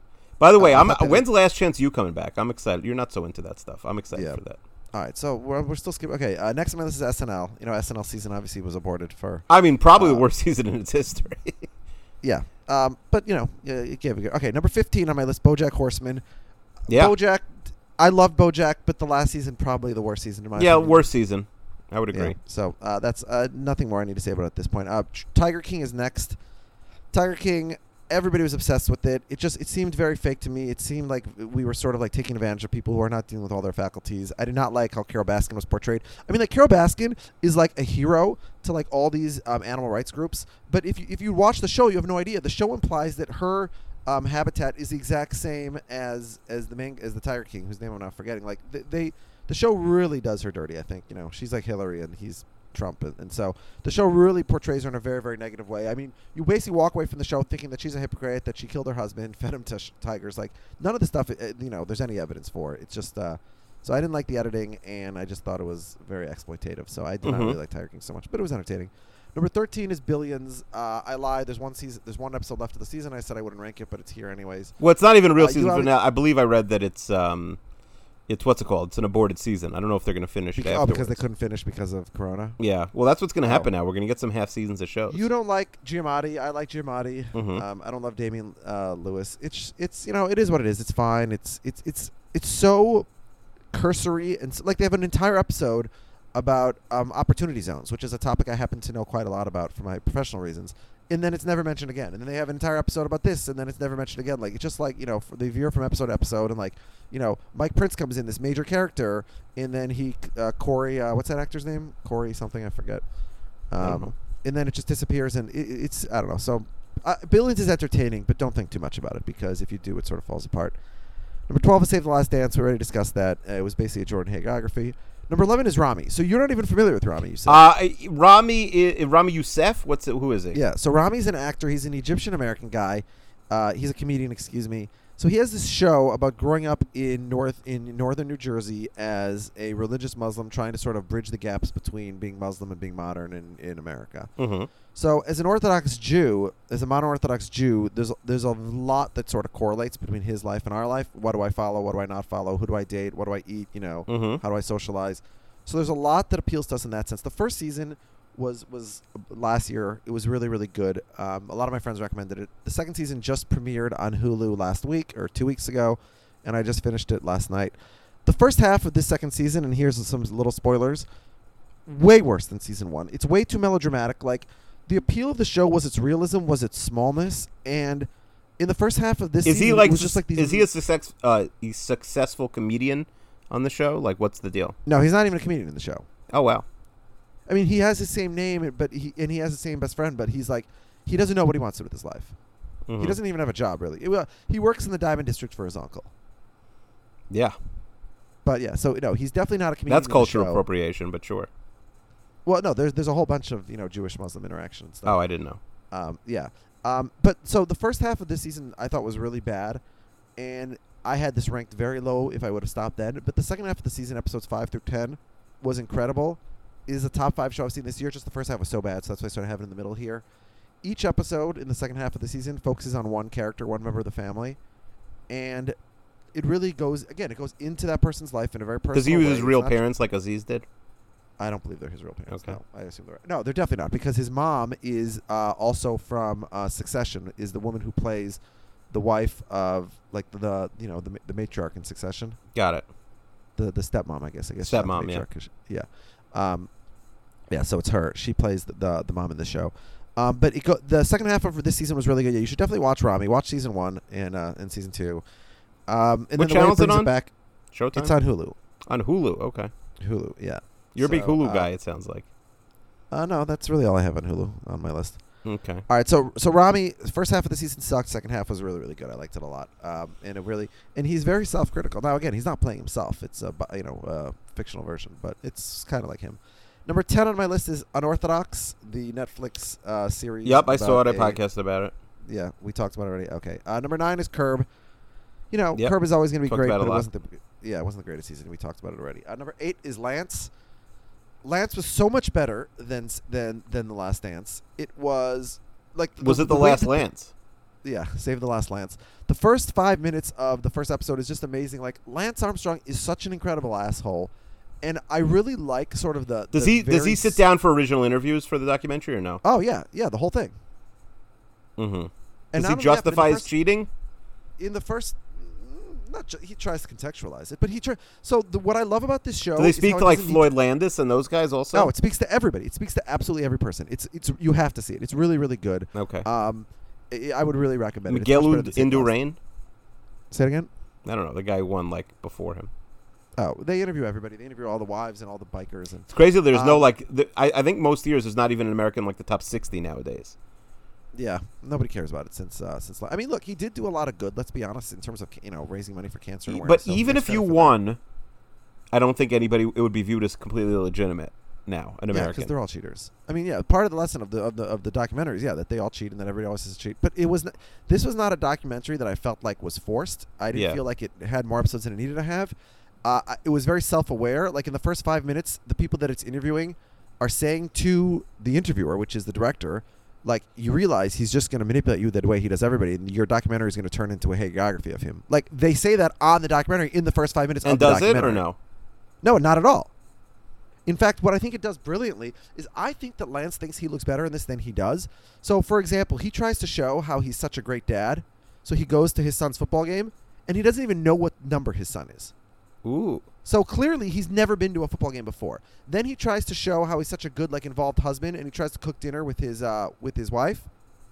By the way, Uh, I'm. but they- When's the last chance you coming back? I'm excited. You're not so into that stuff. I'm excited Yeah. for that. All right, so we're, we're still skipping. Okay, uh, next on my list is S N L. You know, S N L season obviously was aborted for. I mean, probably Uh, the worst season in its history. Yeah, um, but you know, yeah, it gave a good. Okay, number fifteen on my list, BoJack Horseman. Yeah. BoJack. I loved BoJack, but the last season probably the worst season in my yeah, opinion. worst season. I would Yeah, agree. so uh, that's uh, nothing more I need to say about it at this point. Uh, Tr- Tiger King is next. Tiger King. Everybody was obsessed with it. It just it seemed very fake to me. It seemed like we were sort of like taking advantage of people who are not dealing with all their faculties. I did not like how Carol Baskin was portrayed. I mean, like Carol Baskin is like a hero to like all these um, animal rights groups. But if you if you watch the show, you have no idea. The show implies that her um, habitat is the exact same as as the main as the Tiger King, whose name I'm not forgetting. Like they, they the show really does her dirty. I think you know she's like Hillary and he's Trump, and, and so the show really portrays her in a very, very negative way. I mean, you basically walk away from the show thinking that she's a hypocrite, that she killed her husband, fed him to sh- tigers. Like none of the stuff, uh, you know, there's any evidence for. It's just, uh, so I didn't like the editing, and I just thought it was very exploitative. So I did not Mhm. really like Tiger King so much, but it was entertaining. Number thirteen is Billions. Uh, I lied. There's one season. There's one episode left of the season. I said I wouldn't rank it, but it's here anyways. Well, it's not even a real Uh, you season for have- now. I believe I read that it's um, it's what's it called? It's an aborted season. I don't know if they're going to finish it Beca- oh, afterwards. because they couldn't finish because of Corona. Yeah, well, that's what's going to happen Oh. now. We're going to get some half seasons of shows. You don't like Giamatti. I like Giamatti. Mhm. Um, I don't love Damian uh, Lewis. It's it's you know it is what it is. It's fine. It's it's it's it's so cursory and s like they have an entire episode about um, opportunity zones, which is a topic I happen to know quite a lot about for my professional reasons. And then it's never mentioned again. And then they have an entire episode about this, and then it's never mentioned again. Like it's just like you know for they veer from episode to episode, and like you know Mike Prince comes in, this major character, and then he uh, Corey, uh, what's that actor's name? Corey something I forget. don't Um, know. and then it just disappears, and it, it's I don't know. So uh, Billions is entertaining, but don't think too much about it because if you do, it sort of falls apart. Number twelve is Save the Last Dance. We already discussed that. Uh, it was basically a Jordan hagiography. Number eleven is Rami. So you're not even familiar with Rami, you said. Uh, Rami, I, Rami Youssef. What's it? Who is he? Yeah, so Rami's an actor. He's an Egyptian-American guy. Uh, he's a comedian, excuse me. So he has this show about growing up in north in northern New Jersey as a religious Muslim, trying to sort of bridge the gaps between being Muslim and being modern in, in America. Mm-hmm. So as an Orthodox Jew, as a modern Orthodox Jew, there's there's a lot that sort of correlates between his life and our life. What do I follow? What do I not follow? Who do I date? What do I eat? You know, Mhm. how do I socialize? So there's a lot that appeals to us in that sense. The first season was was last year. It was really really good. Um, a lot of my friends recommended it. The second season just premiered on Hulu last week or two weeks ago, and I just finished it last night. The first half of this second season, and here's some little spoilers, way worse than season one. It's way too melodramatic. Like the appeal of the show was its realism, was its smallness, and in the first half of this Is season, he like? it was just like these. Is he a success, uh, a successful comedian on the show? Like, what's the deal? No, he's not even a comedian in the show. Oh wow. I mean, he has the same name, but he and he has the same best friend, but he's like, he doesn't know what he wants to do with his life. Mhm. He doesn't even have a job, really. It- well, he works in the Diamond District for his uncle. Yeah, But yeah, so no, he's definitely not a comedian. that's in the cultural show. appropriation, but sure. Well, no, there's there's a whole bunch of you know Jewish Muslim interaction and stuff. Oh, I didn't know. Um, yeah. Um, but so the first half of this season I thought was really bad, and I had this ranked very low if I would have stopped then. But the second half of the season, episodes five through ten, was incredible. It is a top five show I've seen this year. Just the first half was so bad, so that's why I started having it in the middle here. Each episode in the second half of the season focuses on one character, one member of the family, and it really goes again. It goes into that person's life in a very personal way. Does he use his It's real not- parents like Aziz did? I don't believe they're his real parents. Okay. No, I assume they're no, they're definitely not because his mom is uh, also from uh, Succession. Is the woman who plays the wife of like the you know the ma- the matriarch in Succession, Got it. the the stepmom, I guess. I guess she's not the Stepmom, yeah. matriarch 'cause she- yeah, um, yeah. So it's her. She plays the the, the mom in the show. Um, but it go, the second half of this season was really good. Yeah, you should definitely watch Rami. Watch season one and uh, and season two. Um, and What then the way channel is it brings on? back, Showtime? it's on Hulu. On Hulu, okay. Hulu, yeah. You're a big So, Hulu uh, guy, it sounds like. Uh, no, that's really all I have on Hulu on my list. Okay. All right, so so Rami, first half of the season sucked. Second half was really really good. I liked it a lot. Um, and it really and he's very self critical. Now again, he's not playing himself. It's a bu- you know uh, fictional version, but it's kind of like him. Number ten on my list is Unorthodox, the Netflix uh, series. Yep, I saw it. I about a- podcasted about it. Yeah, we talked about it already. Okay, uh, number nine is Curb. You know, Yep. Curb is always going to be Talked great, about it but a it lot. wasn't the yeah, it wasn't the greatest season. We talked about it already. Uh, number eight is Lance. Lance was so much better than s- than than the Last Dance. It was like Was it the, way last that- Lance? Yeah, Save the Last Lance. The first five minutes of the first episode is just amazing. Like Lance Armstrong is such an incredible asshole, and I really like sort of the. Does the he does he very sit s- down for original interviews for the documentary or no? Oh yeah, yeah, the whole thing. Mm-hmm. And Does not he only that, but in the justify his first- cheating? In the first, mm, not ju- he tries to contextualize it, but he try. So the, what I love about this show Do they is speak how to it like doesn't need Floyd Landis and those guys also? No, it speaks to everybody. It speaks to absolutely every person. It's it's you have to see it. It's really really good. Okay. Um, I, I would really recommend it. It's Miguel much better than Save the Last- Indurain? Say it again. I don't know. The guy who won like before him. Oh, they interview everybody. They interview all the wives and all the bikers and. It's crazy. There's no Um, like. The, I I think most years there's not even an American like the top sixty nowadays. Yeah, nobody cares about it since uh, since. I mean, look, he did do a lot of good. Let's be honest, in terms of you know raising money for cancer. And But awareness, so even big if you credit for that. won, I don't think anybody it would be viewed as completely legitimate now. An Yeah, American. because they're all cheaters. I mean, yeah, part of the lesson of the of the of the documentary is yeah that they all cheat and that everybody always has to cheat. But it was n- this was not a documentary that I felt like was forced. I didn't Yeah. feel like it had more episodes than it needed to have. Uh, I- it was very self-aware. Like in the first five minutes, the people that it's interviewing are saying to the interviewer, which is the director, like you realize he's just going to manipulate you the way he does everybody, and your documentary is going to turn into a hagiography of him. Like they say that on the documentary in the first five minutes and of the does it documentary. or no? No, not at all. In fact, what I think it does brilliantly is I think that Lance thinks he looks better in this than he does. So, for example, he tries to show how he's such a great dad. So he goes to his son's football game, and he doesn't even know what number his son is. Ooh. So clearly, he's never been to a football game before. Then he tries to show how he's such a good, like, involved husband, and he tries to cook dinner with his uh, with his wife.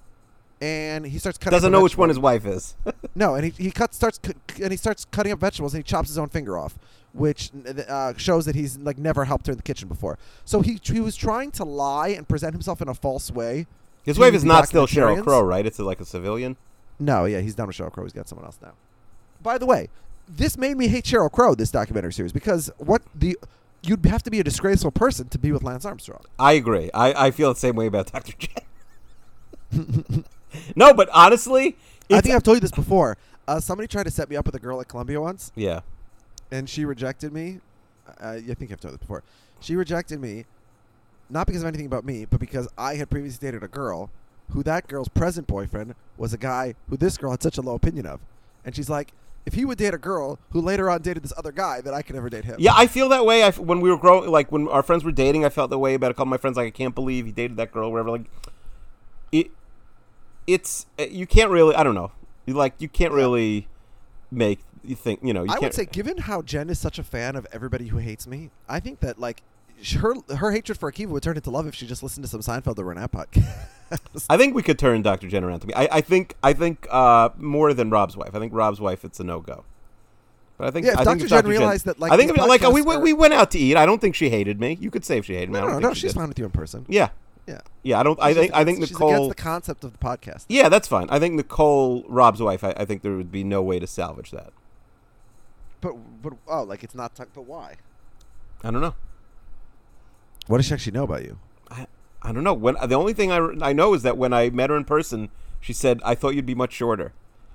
And he starts cutting. Doesn't up know the which one vegetables. his wife is. No, and he he cuts starts cu- and he starts cutting up vegetables and he chops his own finger off, which uh, shows that he's like never helped her in the kitchen before. So he he was trying to lie and present himself in a false way. His to wife is the not still Sheryl documentarians. Crow, right? It's like a civilian. No, yeah, he's done with Sheryl Crow. He's got someone else now. By the way, this made me hate Sheryl Crow. This documentary series because what the you'd have to be a disgraceful person to be with Lance Armstrong. I agree. I, I feel the same way about Doctor Jen. No, but honestly, I it's- think I've told you this before. Uh, somebody tried to set me up with a girl at Columbia once. yeah. And she rejected me. Uh, I think I've told this before. She rejected me, not because of anything about me, but because I had previously dated a girl who that girl's present boyfriend was a guy who this girl had such a low opinion of. And she's like, if he would date a girl who later on dated this other guy, then I could never date him. Yeah, I feel that way. I f when we were growing, like when our friends were dating, I felt that way about a couple of my friends. Like, I can't believe he dated that girl, or whatever. Like, it, it's uh, you can't really. I don't know. You like you can't Yeah. really make you think. You know, you I can't. would say, given how Jen is such a fan of everybody who hates me, I think that like sh- her her hatred for Akiva would turn into love if she just listened to some Seinfeld or Renat podcast. I think we could turn Doctor Jen around to me. I, I think I think uh, more than Rob's wife. I think Rob's wife, it's a no go. But I think Yeah, if I think Doctor if Jen Doctor realized that, like, I think these if, like we podcasts we are- we went out to eat. I don't think she hated me. You could say if she hated me. I no, don't no, think no, she she's did. fine with you in person. Yeah, Yeah. yeah. I don't. I She's think I think against- she's Nicole. against the concept of the podcast. Yeah, that's fine. I think Nicole, Rob's wife. I, I think there would be no way to salvage that. But but oh, like it's not. T- but why? I don't know. What does she actually know about you? I, I don't know. When the only thing I, I know is that when I met her in person, she said, "I thought you'd be much shorter,"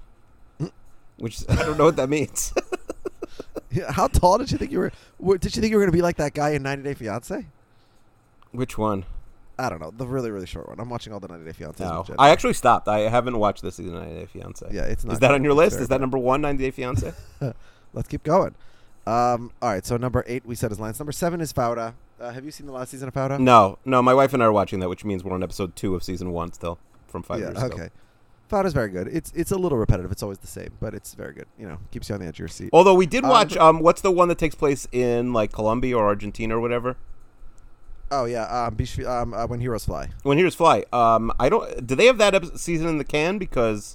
which I don't know what that means. Yeah, how tall did you think you were? What, did you think you were going to be like that guy in ninety Day Fiance? Which one? I don't know, the really really short one. I'm watching all the ninety Day Fiancés. No, with Jen. I actually stopped. I haven't watched this season of ninety Day Fiance. Yeah, it's not Is that good. on your It's list? very Is that bad. number one, ninety Day Fiance? Let's keep going. Um, all right, so number eight we said is Lance. Number seven is Fauda. Uh, have you seen the last season of Fauda? No, no. My wife and I are watching that, which means we're on episode two of season one still from five yeah, years ago. okay. Fauda's very good. It's it's a little repetitive. It's always the same, but it's very good. You know, keeps you on the edge of your seat. Although we did Um, watch. Um, what's the one that takes place in like Colombia or Argentina or whatever? Oh yeah, um, Beach, um uh, When Heroes Fly. When Heroes Fly. Um, I don't. Do they have that ep- season in the can? Because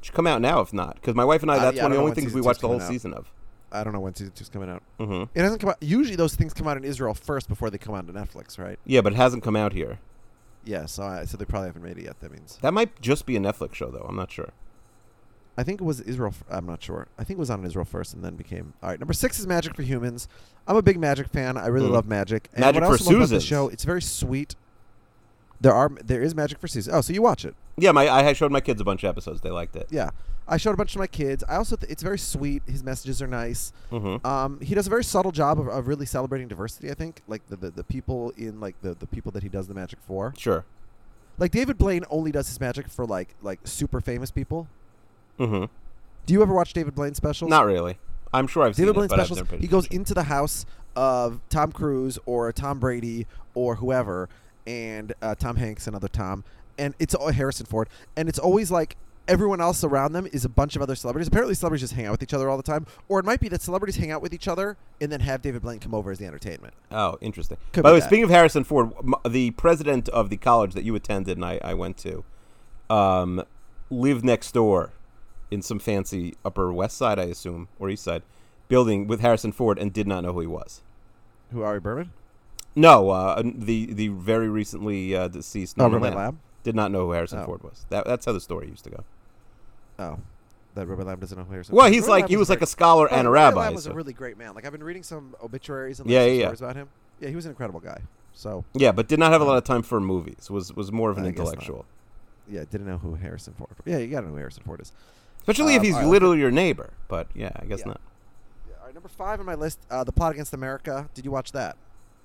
Should come out now if not, because my wife and I, Uh, that's yeah, one I of the don't know only when things season we two's watched the whole coming out. season of. I don't know when season two's coming out. Mm-hmm. It hasn't come out. Usually those things come out in Israel first before they come out to Netflix, right? Yeah, but it hasn't come out here. Yeah, so I, so they probably haven't made it yet. That means That might just be a Netflix show, though. I'm not sure. I think it was Israel. f- I'm not sure. I think it was on Israel first, and then became all right. Number six is Magic for Humans. I'm a big Magic fan. I really Mhm. love Magic. And Magic what I for also love about the Susans. show, it's very sweet. There are there is Magic for Susan. Oh, so you watch it? Yeah, my I showed my kids a bunch of episodes. They liked it. Yeah, I showed a bunch to my kids. I also th- it's very sweet. His messages are nice. Mm-hmm. Um, he does a very subtle job of, of really celebrating diversity. I think, like the, the the people in like the the people that he does the magic for. Sure. Like David Blaine only does his magic for like like super famous people. Mm-hmm. Do you ever watch David Blaine specials? Not really. I'm sure I've David seen Blaine it, but I've specials. never paid He goes attention. into the house of Tom Cruise or Tom Brady or whoever, and uh, Tom Hanks, another Tom, and it's uh, Harrison Ford, and it's always like everyone else around them is a bunch of other celebrities. Apparently, celebrities just hang out with each other all the time, or it might be that celebrities hang out with each other and then have David Blaine come over as the entertainment. Oh, interesting. Could By be the way, that. speaking of Harrison Ford, m- the president of the college that you attended and I, I went to um, lived next door in some fancy Upper West Side, I assume, or East Side, building with Harrison Ford and did not know who he was. Who, Ari Berman? No, uh, the the very recently uh, deceased Oh, Norman Robert Lamb Lamb? did not know who Harrison Oh. Ford was. That, that's how the story used to go. Oh, that Robert Lamb doesn't know who Harrison Well, Ford is. he's Robert like Lamb he was a like a great- scholar Oh, and a Robert rabbi. Lamb was so- a really great man. Like I've been reading some obituaries and like, Yeah, some yeah, yeah. stories about him. Yeah, he was an incredible guy. So Yeah, but did not have a lot of time for movies. Was was more of an I guess not. intellectual, yeah, didn't know who Harrison Ford. Yeah, you gotta know who HarrisonOrd is. especially if Um, he's all right, let's literally your neighbor. But yeah, I guess Yeah. not. Yeah, all right, number five on my list, uh, The Plot Against America. Did you watch that?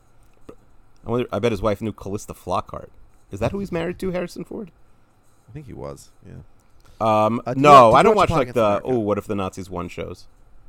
I wonder. I bet his wife knew Callista Flockhart. Is that who he's married to, Harrison Ford? I think he was. Yeah. Um, Uh, did you- no, did I you don't watch watch The Plot like Against the America? oh, what if the Nazis won shows.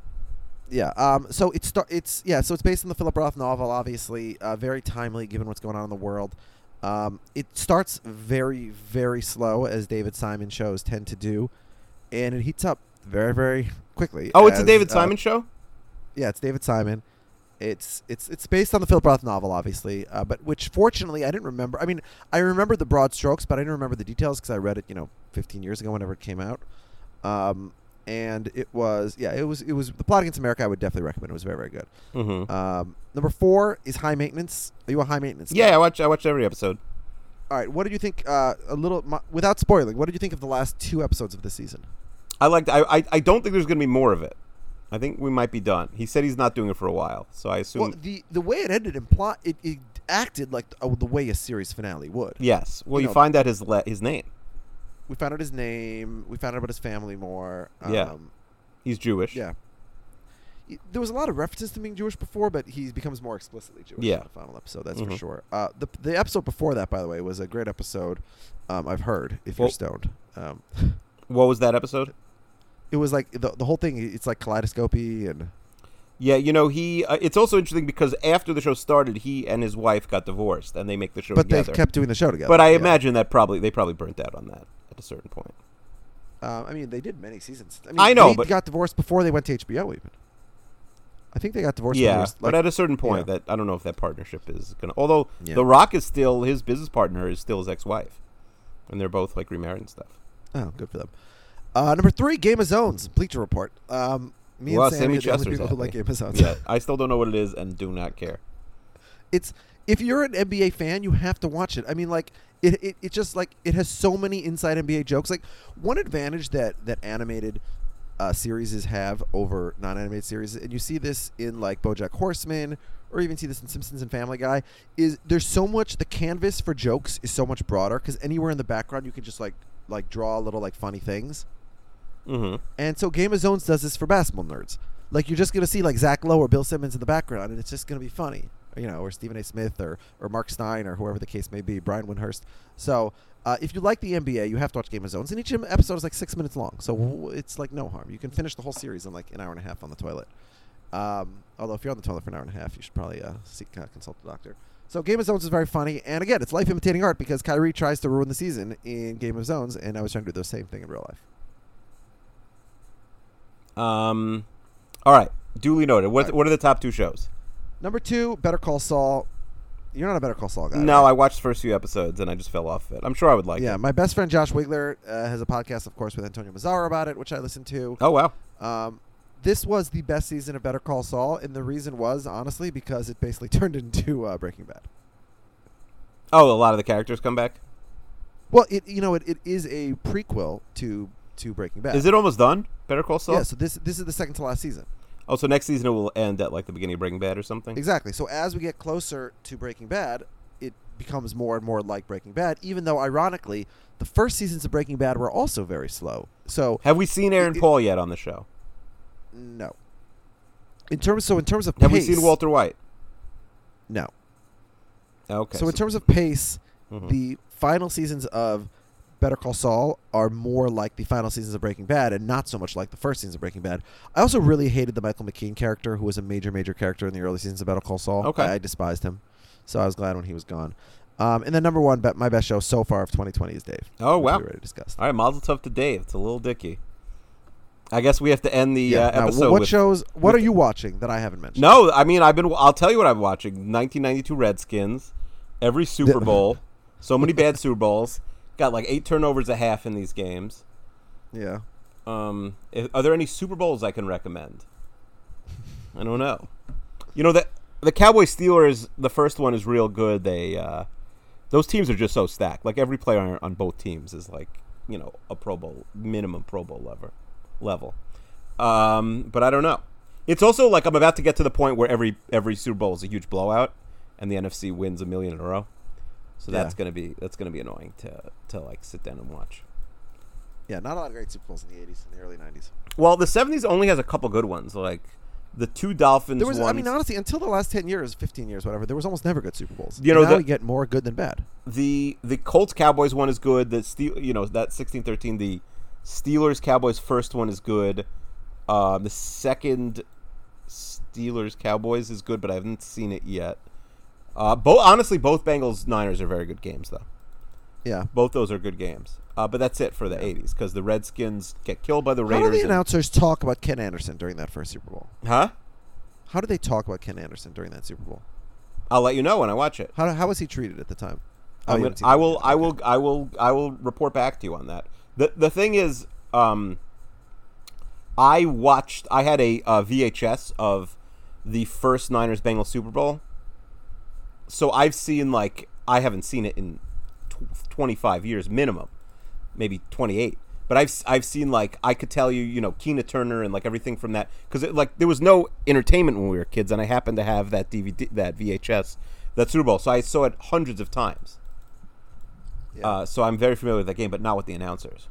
Yeah. Um. So it's star- it's yeah. So it's based on the Philip Roth novel. Obviously, uh, very timely given what's going on in the world. Um. It starts very very slow, as David Simon shows tend to do, and it heats up very very quickly. Oh, it's a as, David uh, Simon show. Yeah, it's David Simon. It's it's it's based on the Philip Roth novel, obviously, uh, but which fortunately I didn't remember. I mean, I remember the broad strokes, but I didn't remember the details because I read it, you know, fifteen years ago, whenever it came out. Um, and it was yeah, it was it was The Plot Against America. I would definitely recommend. It was very very good. Mm-hmm. Um, number four is High Maintenance. Are you a high maintenance? Yeah, guy? I watch. I watched every episode. All right. What did you think? Uh, a little mo- without spoiling. What did you think of the last two episodes of the season? I liked. I. I, I don't think there's going to be more of it. I think we might be done. He said he's not doing it for a while, so I assume. Well, the the way it ended imply it, it acted like the, uh, the way a series finale would. yes. Well, you you, know- find out his le- his name. We found out his name. We found out about his family more. Um, Yeah. He's Jewish. Yeah. Y- There was a lot of references to being Jewish before, but he becomes more explicitly Jewish Yeah. in the final episode. That's for Mhm. sure. Uh, the the episode before that, by the way, was a great episode. Um, I've heard if Well- you're stoned. Um, What was that episode? it was like the the whole thing. It's like kaleidoscopy and Yeah, you know he. Uh, it's also interesting because after the show started, he and his wife got divorced, and they make the show but together. they kept doing the show together. but I yeah. imagine that probably they probably burnt out on that at a certain point. Uh, I mean, they did many seasons. I, mean, I know, they but- got divorced before they went to H B O. Even I think they got divorced. when they Yeah, were, but like, at a certain point, yeah. that I don't know if that partnership is gonna. Although Yeah. The Rock is still his business partner is still his ex-wife, and they're both like remarried and stuff. oh, good for them. Uh, number three, Game of Zones, Bleacher Report. Um, me Well, and Sammy Sammy are the only Chester's people who like happy. Game of Zones. Yeah, I still don't know what it is and do not care. It's if you're an N B A fan, you have to watch it. I mean, like it, it, it just like it has so many inside N B A jokes. Like one advantage that that animated uh, series have over non-animated series, and you see this in like BoJack Horseman, or even see this in Simpsons and Family Guy, is there's so much. The canvas for jokes is so much broader because anywhere in the background you can just like like draw little like funny things. Mm-hmm. And so Game of Zones does this for basketball nerds. Like you're just gonna see like Zach Lowe or Bill Simmons in the background, and it's just gonna be funny, you know, or Stephen A. Smith or or Mark Stein or whoever the case may be, Brian Windhurst. So uh, if you like the N B A, you have to watch Game of Zones, and each episode is like six minutes long, so w- it's like no harm. You can finish the whole series in like an hour and a half on the toilet. Um, although if you're on the toilet for an hour and a half, you should probably uh, seek uh, consult a doctor. So Game of Zones is very funny, and again, it's life imitating art because Kyrie tries to ruin the season in Game of Zones, and I was trying to do the same thing in real life. Um, all right, duly noted. What All right. what are the top two shows? Number two, Better Call Saul. You're not a Better Call Saul guy. No, right? I watched the first few episodes and I just fell off it. I'm sure I would like yeah, it. my best friend Josh Wigler uh, has a podcast, of course, with Antonio Mazzaro about it, which I listen to. Oh, wow. Um, this was the best season of Better Call Saul, and the reason was, honestly, because it basically turned into uh, Breaking Bad. Oh, a lot of the characters come back? Well, it you know, it, it is a prequel to to Breaking Bad. Is it almost done, Better Call Saul? Yeah, so this this is the second to last season. Oh, so next season it will end at like the beginning of Breaking Bad or something? Exactly. So as we get closer to Breaking Bad, it becomes more and more like Breaking Bad, even though, ironically, the first seasons of Breaking Bad were also very slow. So Have we seen Aaron it, Paul yet on the show? No. In terms, so in terms of Have pace, we seen Walter White? No. Okay. So in terms of pace, Mhm. the final seasons of Better Call Saul are more like the final seasons of Breaking Bad and not so much like the first seasons of Breaking Bad. I also really hated the Michael McKean character, who was a major, major character in the early seasons of Better Call Saul. Okay. I, I despised him. So I was glad when he was gone. Um, and then number one, bet my best show so far of twenty twenty is Dave. Oh, which wow. We already discussed. All right, Mazel Tov to Dave. It's a little dicky. I guess we have to end the Yeah. uh, Now, episode what with, shows? What with- are you watching that I haven't mentioned? No, I mean I've been. I'll tell you what I'm watching. nineteen ninety-two Redskins, every Super Bowl, so many bad Super Bowls. Got like eight turnovers a half in these games. Yeah. Um, if, are there any Super Bowls I can recommend? I don't know. You know, the the Cowboys Steelers, the first one is real good. They uh, those teams are just so stacked. Like every player on, on both teams is like, you know, a Pro Bowl minimum Pro Bowl level level. Um, but I don't know. It's also like I'm about to get to the point where every every Super Bowl is a huge blowout, and the N F C wins a million in a row. So that's Yeah. gonna be that's gonna be annoying to to like sit down and watch. Yeah, not a lot of great Super Bowls in the eighties and the early nineties. Well, the seventies only has a couple good ones, like the two Dolphins There was, ones. I mean, honestly, until the last ten years, fifteen years, whatever, there was almost never good Super Bowls. You know, now the- we get more good than bad. the the Colts Cowboys one is good. The Steel, you know, that sixteen thirteen. The Steelers Cowboys first one is good. Um, the second Steelers Cowboys is good, but I haven't seen it yet. Uh, both honestly, both Bengals Niners are very good games, though. Yeah. Both those are good games. Uh, but that's it for the eighties because the Redskins get killed by the How Raiders. do the and- announcers talk about Ken Anderson during that first Super Bowl? huh? How do they talk about Ken Anderson during that Super Bowl? I'll let you know when I watch it. How how was he treated at the time? Oh, I'm you gonna, haven't seen I it will. yet. I Okay. will. I will. I will report back to you on that. the The thing is, um, I watched. I had a uh, V H S of the first Niners Bengals Super Bowl. So I've seen like I haven't seen it in tw- twenty-five years minimum, maybe twenty-eight. But I've I've seen like I could tell you, you know, Keena Turner and like everything from that because like there was no entertainment when we were kids, and I happened to have that D V D, that V H S, that Super Bowl, so I saw it hundreds of times. Yeah. Uh, so I'm very familiar with that game, but not with the announcers.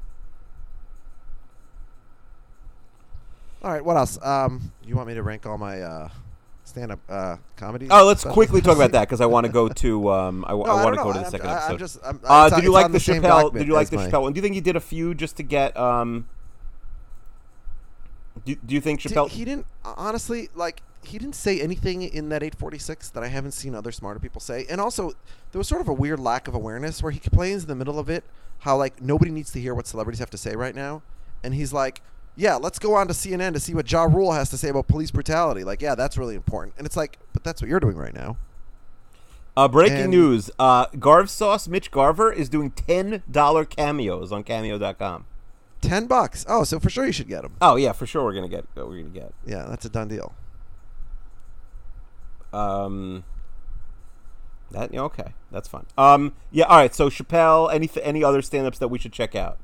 All right, what else? Um, you want me to rank all my uh, stand-up uh, comedy? Oh, let's specials quickly I've talk about seen? that because I want to go to um, I, No, I want don't to go know. to the I'm- second I- episode. I'm just, I'm, uh, it's- did you it's like on the same Chappelle? document Did you like as the my- Chappelle one? Do you think he did a few just to get? Um, do, do you think Did- Chappelle? he didn't honestly like. He didn't say anything in that eight forty-six that I haven't seen other smarter people say. And also, there was sort of a weird lack of awareness where he complains in the middle of it how like nobody needs to hear what celebrities have to say right now, and he's like, "Yeah, let's go on to C N N to see what Ja Rule has to say about police brutality." Like, yeah, that's really important. And it's like, but that's what you're doing right now. Uh, breaking And- news: uh, Garv Sauce Mitch Garver is doing ten dollar cameos on Cameo dot com. Ten bucks. Oh, so for sure you should get him. Oh yeah, for sure we're gonna get. We're gonna get. Yeah, that's a done deal. Um, that yeah, okay, that's fine. Um, yeah, all right. So Chappelle, any any other stand-ups that we should check out?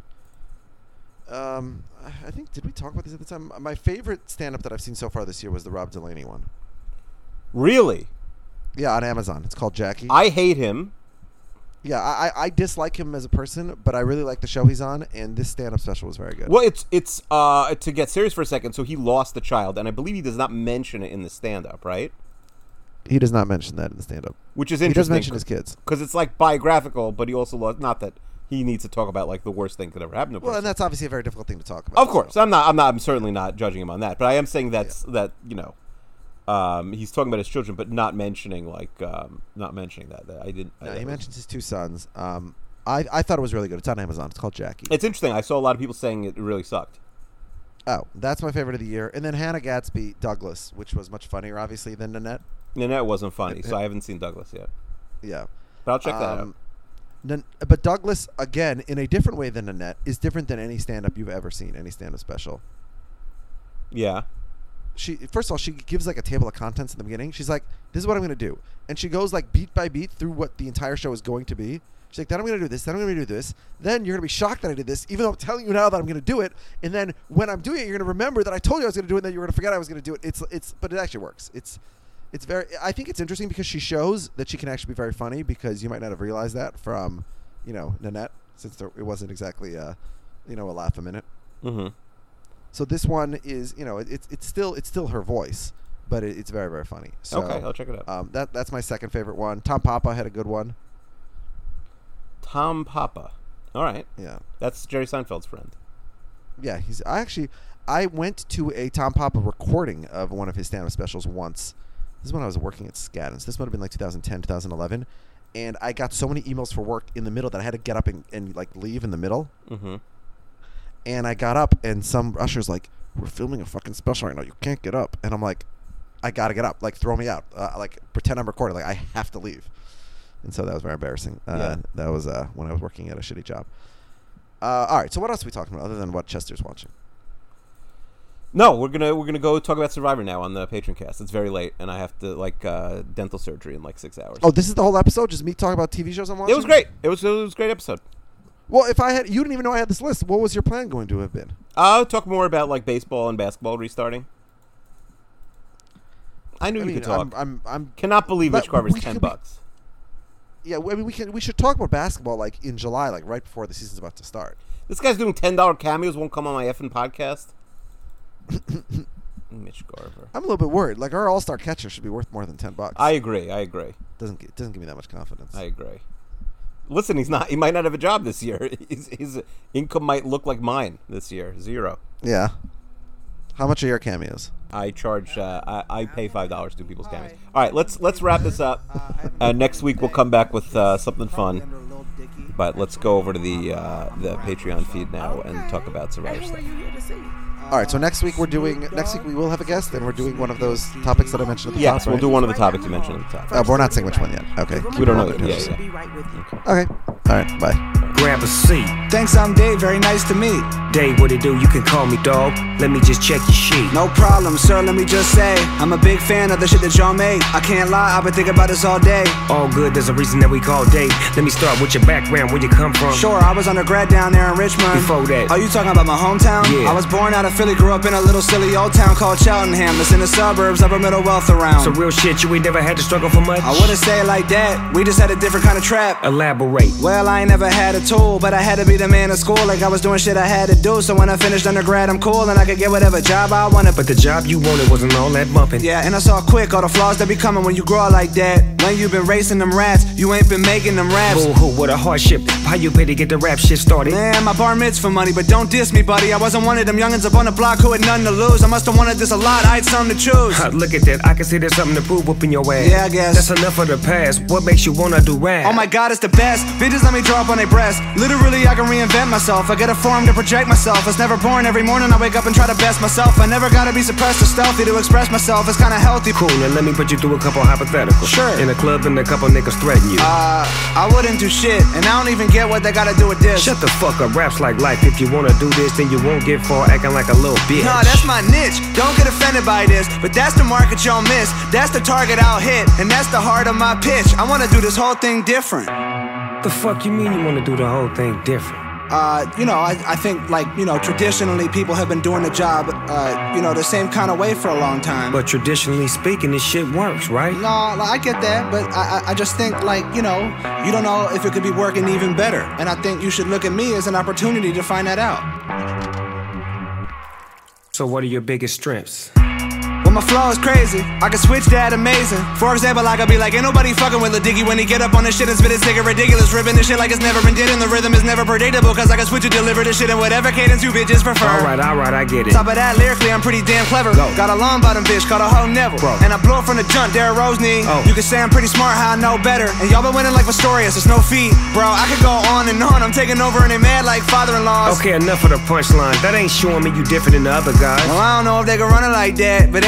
Um, I think did we talk about this at the time? My favorite stand-up that I've seen so far this year was the Rob Delaney one. Really, Yeah, on Amazon. It's called Jackie. I hate him. yeah, I, I I dislike him as a person, but I really like the show he's on, and this stand-up special was very good. Well, it's it's uh to get serious for a second. So he lost the child, and I believe he does not mention it in the stand-up, right? He does not mention that in the stand-up. Which is He does interesting. mention his kids. because it's like biographical, but he also lost. Not that he needs to talk about like the worst thing that ever happened to a Well, person. and that's obviously a very difficult thing to talk about. Of course, so. I'm not. I'm not. I'm certainly not judging him on that. But I am saying that's that. You know, um, he's talking about his children, but not mentioning like um, not mentioning that. that I didn't. No, I, he mentions his two sons. Um, I I thought it was really good. It's on Amazon. It's called Jackie. It's interesting. I saw a lot of people saying it really sucked. Oh, that's my favorite of the year. And then Hannah Gadsby Douglas, which was much funnier, obviously, than Nanette. Nanette wasn't funny, so I haven't seen Douglas yet. Yeah. But I'll check that Um, out. Nan- but Douglas, again, in a different way than Nanette, is different than any stand-up you've ever seen, any stand-up special. Yeah. She first of all, she gives like a table of contents in the beginning. She's like, "This is what I'm going to do," and she goes like beat by beat through what the entire show is going to be. She's like, "Then I'm going to do this. Then I'm going to do this. Then you're going to be shocked that I did this, even though I'm telling you now that I'm going to do it. And then when I'm doing it, you're going to remember that I told you I was going to do it, and then you're going to forget I was going to do it. It's it's, but it actually works. It's it's very. I think it's interesting because she shows that she can actually be very funny because you might not have realized that from, you know, Nanette, since there, it wasn't exactly, uh, you know, a laugh a minute. Mm-hmm. So this one is, you know, it, it's it's still it's still her voice, but it, it's very very funny. So, Okay, I'll check it out. Um, that that's my second favorite one. Tom Papa had a good one. Tom Papa. All right. Yeah, That's Jerry Seinfeld's friend. yeah. He's I actually I went to a Tom Papa recording of one of his stand-up specials once. This is when I was working at Skadden's. This might have been like two thousand ten, two thousand eleven, and I got so many emails for work in the middle that I had to get up and, and like leave in the middle. Mm-hmm. And I got up, and some usher's like, "We're filming a fucking special right now. You can't get up." And I'm like, "I gotta get up. Like, throw me out. Uh, like, pretend I'm recording. Like, I have to leave." And so that was very embarrassing. Uh, Yeah. That was uh, when I was working at a shitty job. Uh, all right. So what else are we talking about other than what Chester's watching? No, we're gonna we're gonna go talk about Survivor now on the Patreon cast. It's very late, and I have to like uh, dental surgery in like six hours. Oh, this is the whole episode? Just me talking about T V shows I'm watching? It was great. It was it was a great episode. Well, if I had, you didn't even know I had this list. What was your plan going to have been? I'll talk more about like baseball and basketball restarting. I knew I you mean, could talk. I'm, I'm, I'm Cannot believe Let- Rich Carver's we ten can be- bucks. yeah. I mean, we can, we should talk about basketball like in July, like right before the season's about to start. This guy's doing ten dollar cameos. Won't come on my effing podcast. Mitch Garver. I'm a little bit worried. Like our All Star catcher should be worth more than ten bucks. I agree. I agree. doesn't gi- doesn't give me that much confidence. I agree. Listen, he's not. He might not have a job this year. His, his income might look like mine this year, zero. Yeah. How much are your cameos? I charge. Uh, I, I pay five dollars to people's cameos. All right, let's let's wrap this up. Uh, next week we'll come back with uh, something fun. But let's go over to the uh, the Patreon feed now and talk about Survivor stuff. All right. So next week we're doing. Next week we will have a guest, and we're doing one of those topics that I mentioned at the Yes, top. we'll right? do one of the topics you mentioned at the top. Uh, but we're not saying which one yet. Okay. We don't know. Keep Yeah, it on yeah. there. Okay. All right. Bye. Grab a seat. Thanks, I'm Dave. Very nice to meet. Dave, what it do? You can call me dog. Let me just check your sheet. No problem, sir. Let me just say, I'm a big fan of the shit that y'all made. I can't lie, I've been thinking about this all day. All good, there's a reason that we call Dave. Let me start with your background, where you come from. Sure, I was undergrad down there in Richmond. Before that. Are you talking about my hometown? Yeah. I was born out of Philly, grew up in a little silly old town called Cheltenham. That's in the suburbs, upper middle wealth around. So real shit, you ain't never had to struggle for much? I wouldn't say it like that. We just had a different kind of trap. Elaborate. Well, I ain't never had a tool, but I had to be the man of school. Like I was doing shit I had to do. So when I finished undergrad, I'm cool and I could get whatever job I wanted. But the job you wanted wasn't all that bumping. Yeah, and I saw quick all the flaws that be coming when you grow up like that. When you been racing them rats, you ain't been making them raps. Boo hoo, what a hardship. How you pay to get the rap shit started? Man, my bar mitzvah money, but don't diss me, buddy. I wasn't one of them youngins up on the block who had nothing to lose. I must have wanted this a lot, I had something to choose. Ha, look at that, I can see there's something to prove whooping your ass. Yeah, I guess. That's enough of the past. What makes you wanna do rap? Oh my god, it's the best. Bitches let me draw up on their breasts. Literally, I can reinvent myself. I get a forum to project myself. It's never boring. Every morning I wake up and try to best myself. I never gotta be suppressed or stealthy to express myself. It's kinda healthy. Cool, now let me put you through a couple hypotheticals. Sure. In a club and a couple niggas threaten you. Uh, I wouldn't do shit, and I don't even get what they gotta do with this. Shut the fuck up, rap's like life. If you wanna do this, then you won't get far acting like a little bitch. Nah, that's my niche. Don't get offended by this, but that's the market y'all miss. That's the target I'll hit, and that's the heart of my pitch. I wanna do this whole thing different. The fuck you mean you wanna do the whole thing different? Uh, you know, I, I think, like, you know, traditionally people have been doing the job, uh, you know, the same kind of way for a long time. But traditionally speaking, this shit works, right? No, I get that, but I, I, I just think, like, you know, you don't know if it could be working even better. And I think you should look at me as an opportunity to find that out. So what are your biggest strengths? When my flow is crazy, I can switch that amazing. For example, I could be like, ain't nobody fucking with Lil Dicky when he get up on this shit and spit his nigga ridiculous, ripping this shit like it's never been did, and the rhythm is never predictable, cause I can switch and deliver this shit in whatever cadence you bitches prefer. Alright, alright, I get it. Top of that, lyrically, I'm pretty damn clever. Go. Got a long bottom bitch called a hoe Neville. Bro. And I blow it from the jump, Derrick Rose knee. Oh. You can say I'm pretty smart, how I know better. And y'all been winning like Pistorius, there's no fee. Bro, I could go on and on, I'm taking over and they mad like father-in-laws. Okay, enough of the punchline. That ain't showing me you different than the other guys. Well, I don't know if they can run it like that, but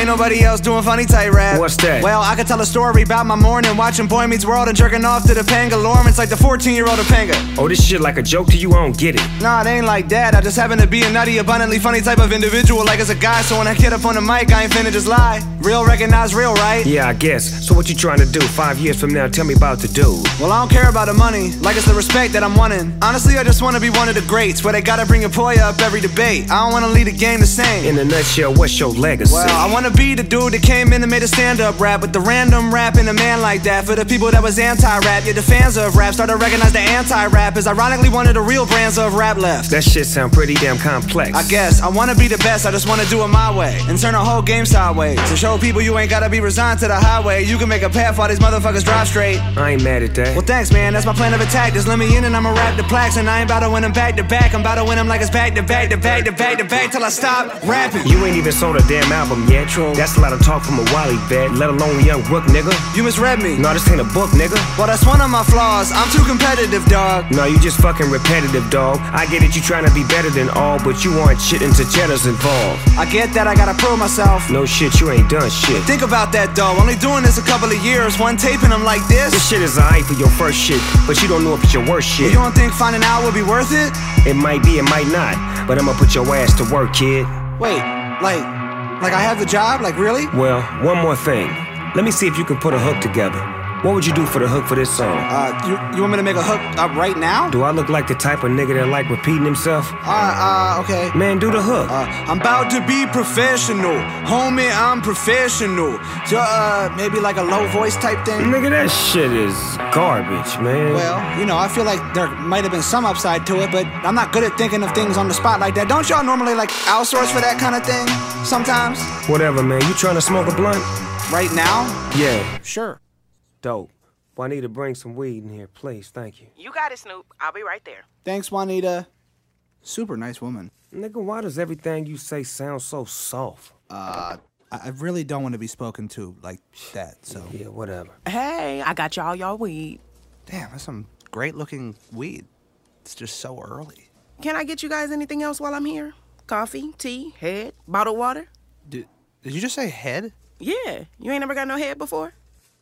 ain't nobody else doing funny type rap. What's that? Well, I could tell a story about my morning, watching Boy Meets World and jerking off to the Pangalormans like the fourteen-year-old Topanga. Oh, this shit like a joke to you? I don't get it. Nah, it ain't like that. I just happen to be a nutty, abundantly funny type of individual, like as a guy. So when I get up on the mic, I ain't finna just lie. Real recognize real, right? Yeah, I guess. So what you trying to do? Five years from now, tell me about the dude. Well, I don't care about the money, like it's the respect that I'm wanting. Honestly, I just wanna be one of the greats, where they gotta bring your boy up every debate. I don't wanna lead the game the same. In a nutshell, what's your legacy? Well, I wanna be the dude that came in and made a stand-up rap with the random rap and a man like that. For the people that was anti-rap, yeah, the fans of rap started to recognize the anti-rap is ironically one of the real brands of rap left. That shit sound pretty damn complex. I guess I wanna be the best, I just wanna do it my way and turn the whole game sideways. To show people you ain't gotta be resigned to the highway. You can make a path while these motherfuckers drive straight. I ain't mad at that. Well, thanks, man, that's my plan of attack. Just let me in and I'ma rap the plaques. And I ain't about to win them back to back. I'm about to win them like it's back to back to back to back to back till I stop rapping. You ain't even sold a damn album yet. True. That's a lot of talk from a Wally vet, let alone a young Rook, nigga. You misread me. No, this ain't a book, nigga. Well, that's one of my flaws. I'm too competitive, dog. No, you just fucking repetitive, dog. I get it, you trying to be better than all, but you aren't shit into cheddars involved. I get that, I gotta prove myself. No shit, you ain't done shit. Think about that, though. Only doing this a couple of years. One taping them like this. This shit is alright for your first shit, but you don't know if it's your worst shit. You don't think finding out would be worth it? It might be, it might not, but I'ma put your ass to work, kid. Wait, like, like I have the job? Like, really? Well, one more thing. Let me see if you can put a hook together. What would you do for the hook for this song? Uh, you, you want me to make a hook up right now? Do I look like the type of nigga that like repeating himself? Uh, uh, okay. Man, do the hook. Uh, I'm about to be professional. Homie, I'm professional. So, uh, maybe like a low voice type thing? Nigga, that shit is garbage, man. Well, you know, I feel like there might have been some upside to it, but I'm not good at thinking of things on the spot like that. Don't y'all normally, like, outsource for that kind of thing? Sometimes? Whatever, man. You trying to smoke a blunt? Right now? Yeah. Sure. Dope. Juanita, bring some weed in here, please. Thank you. You got it, Snoop. I'll be right there. Thanks, Juanita. Super nice woman. Nigga, why does everything you say sound so soft? Uh, I really don't want to be spoken to like that, so. Yeah, whatever. Hey, I got y'all y'all weed. Damn, that's some great looking weed. It's just so early. Can I get you guys anything else while I'm here? Coffee, tea, head, bottled water? Did, did you just say head? Yeah. You ain't never got no head before?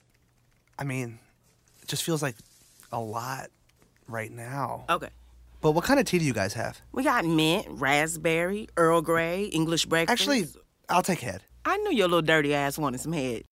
I mean, it just feels like a lot right now. Okay. But what kind of tea do you guys have? We got mint, raspberry, Earl Grey, English breakfast. Actually, I'll take head. I knew your little dirty ass wanted some head.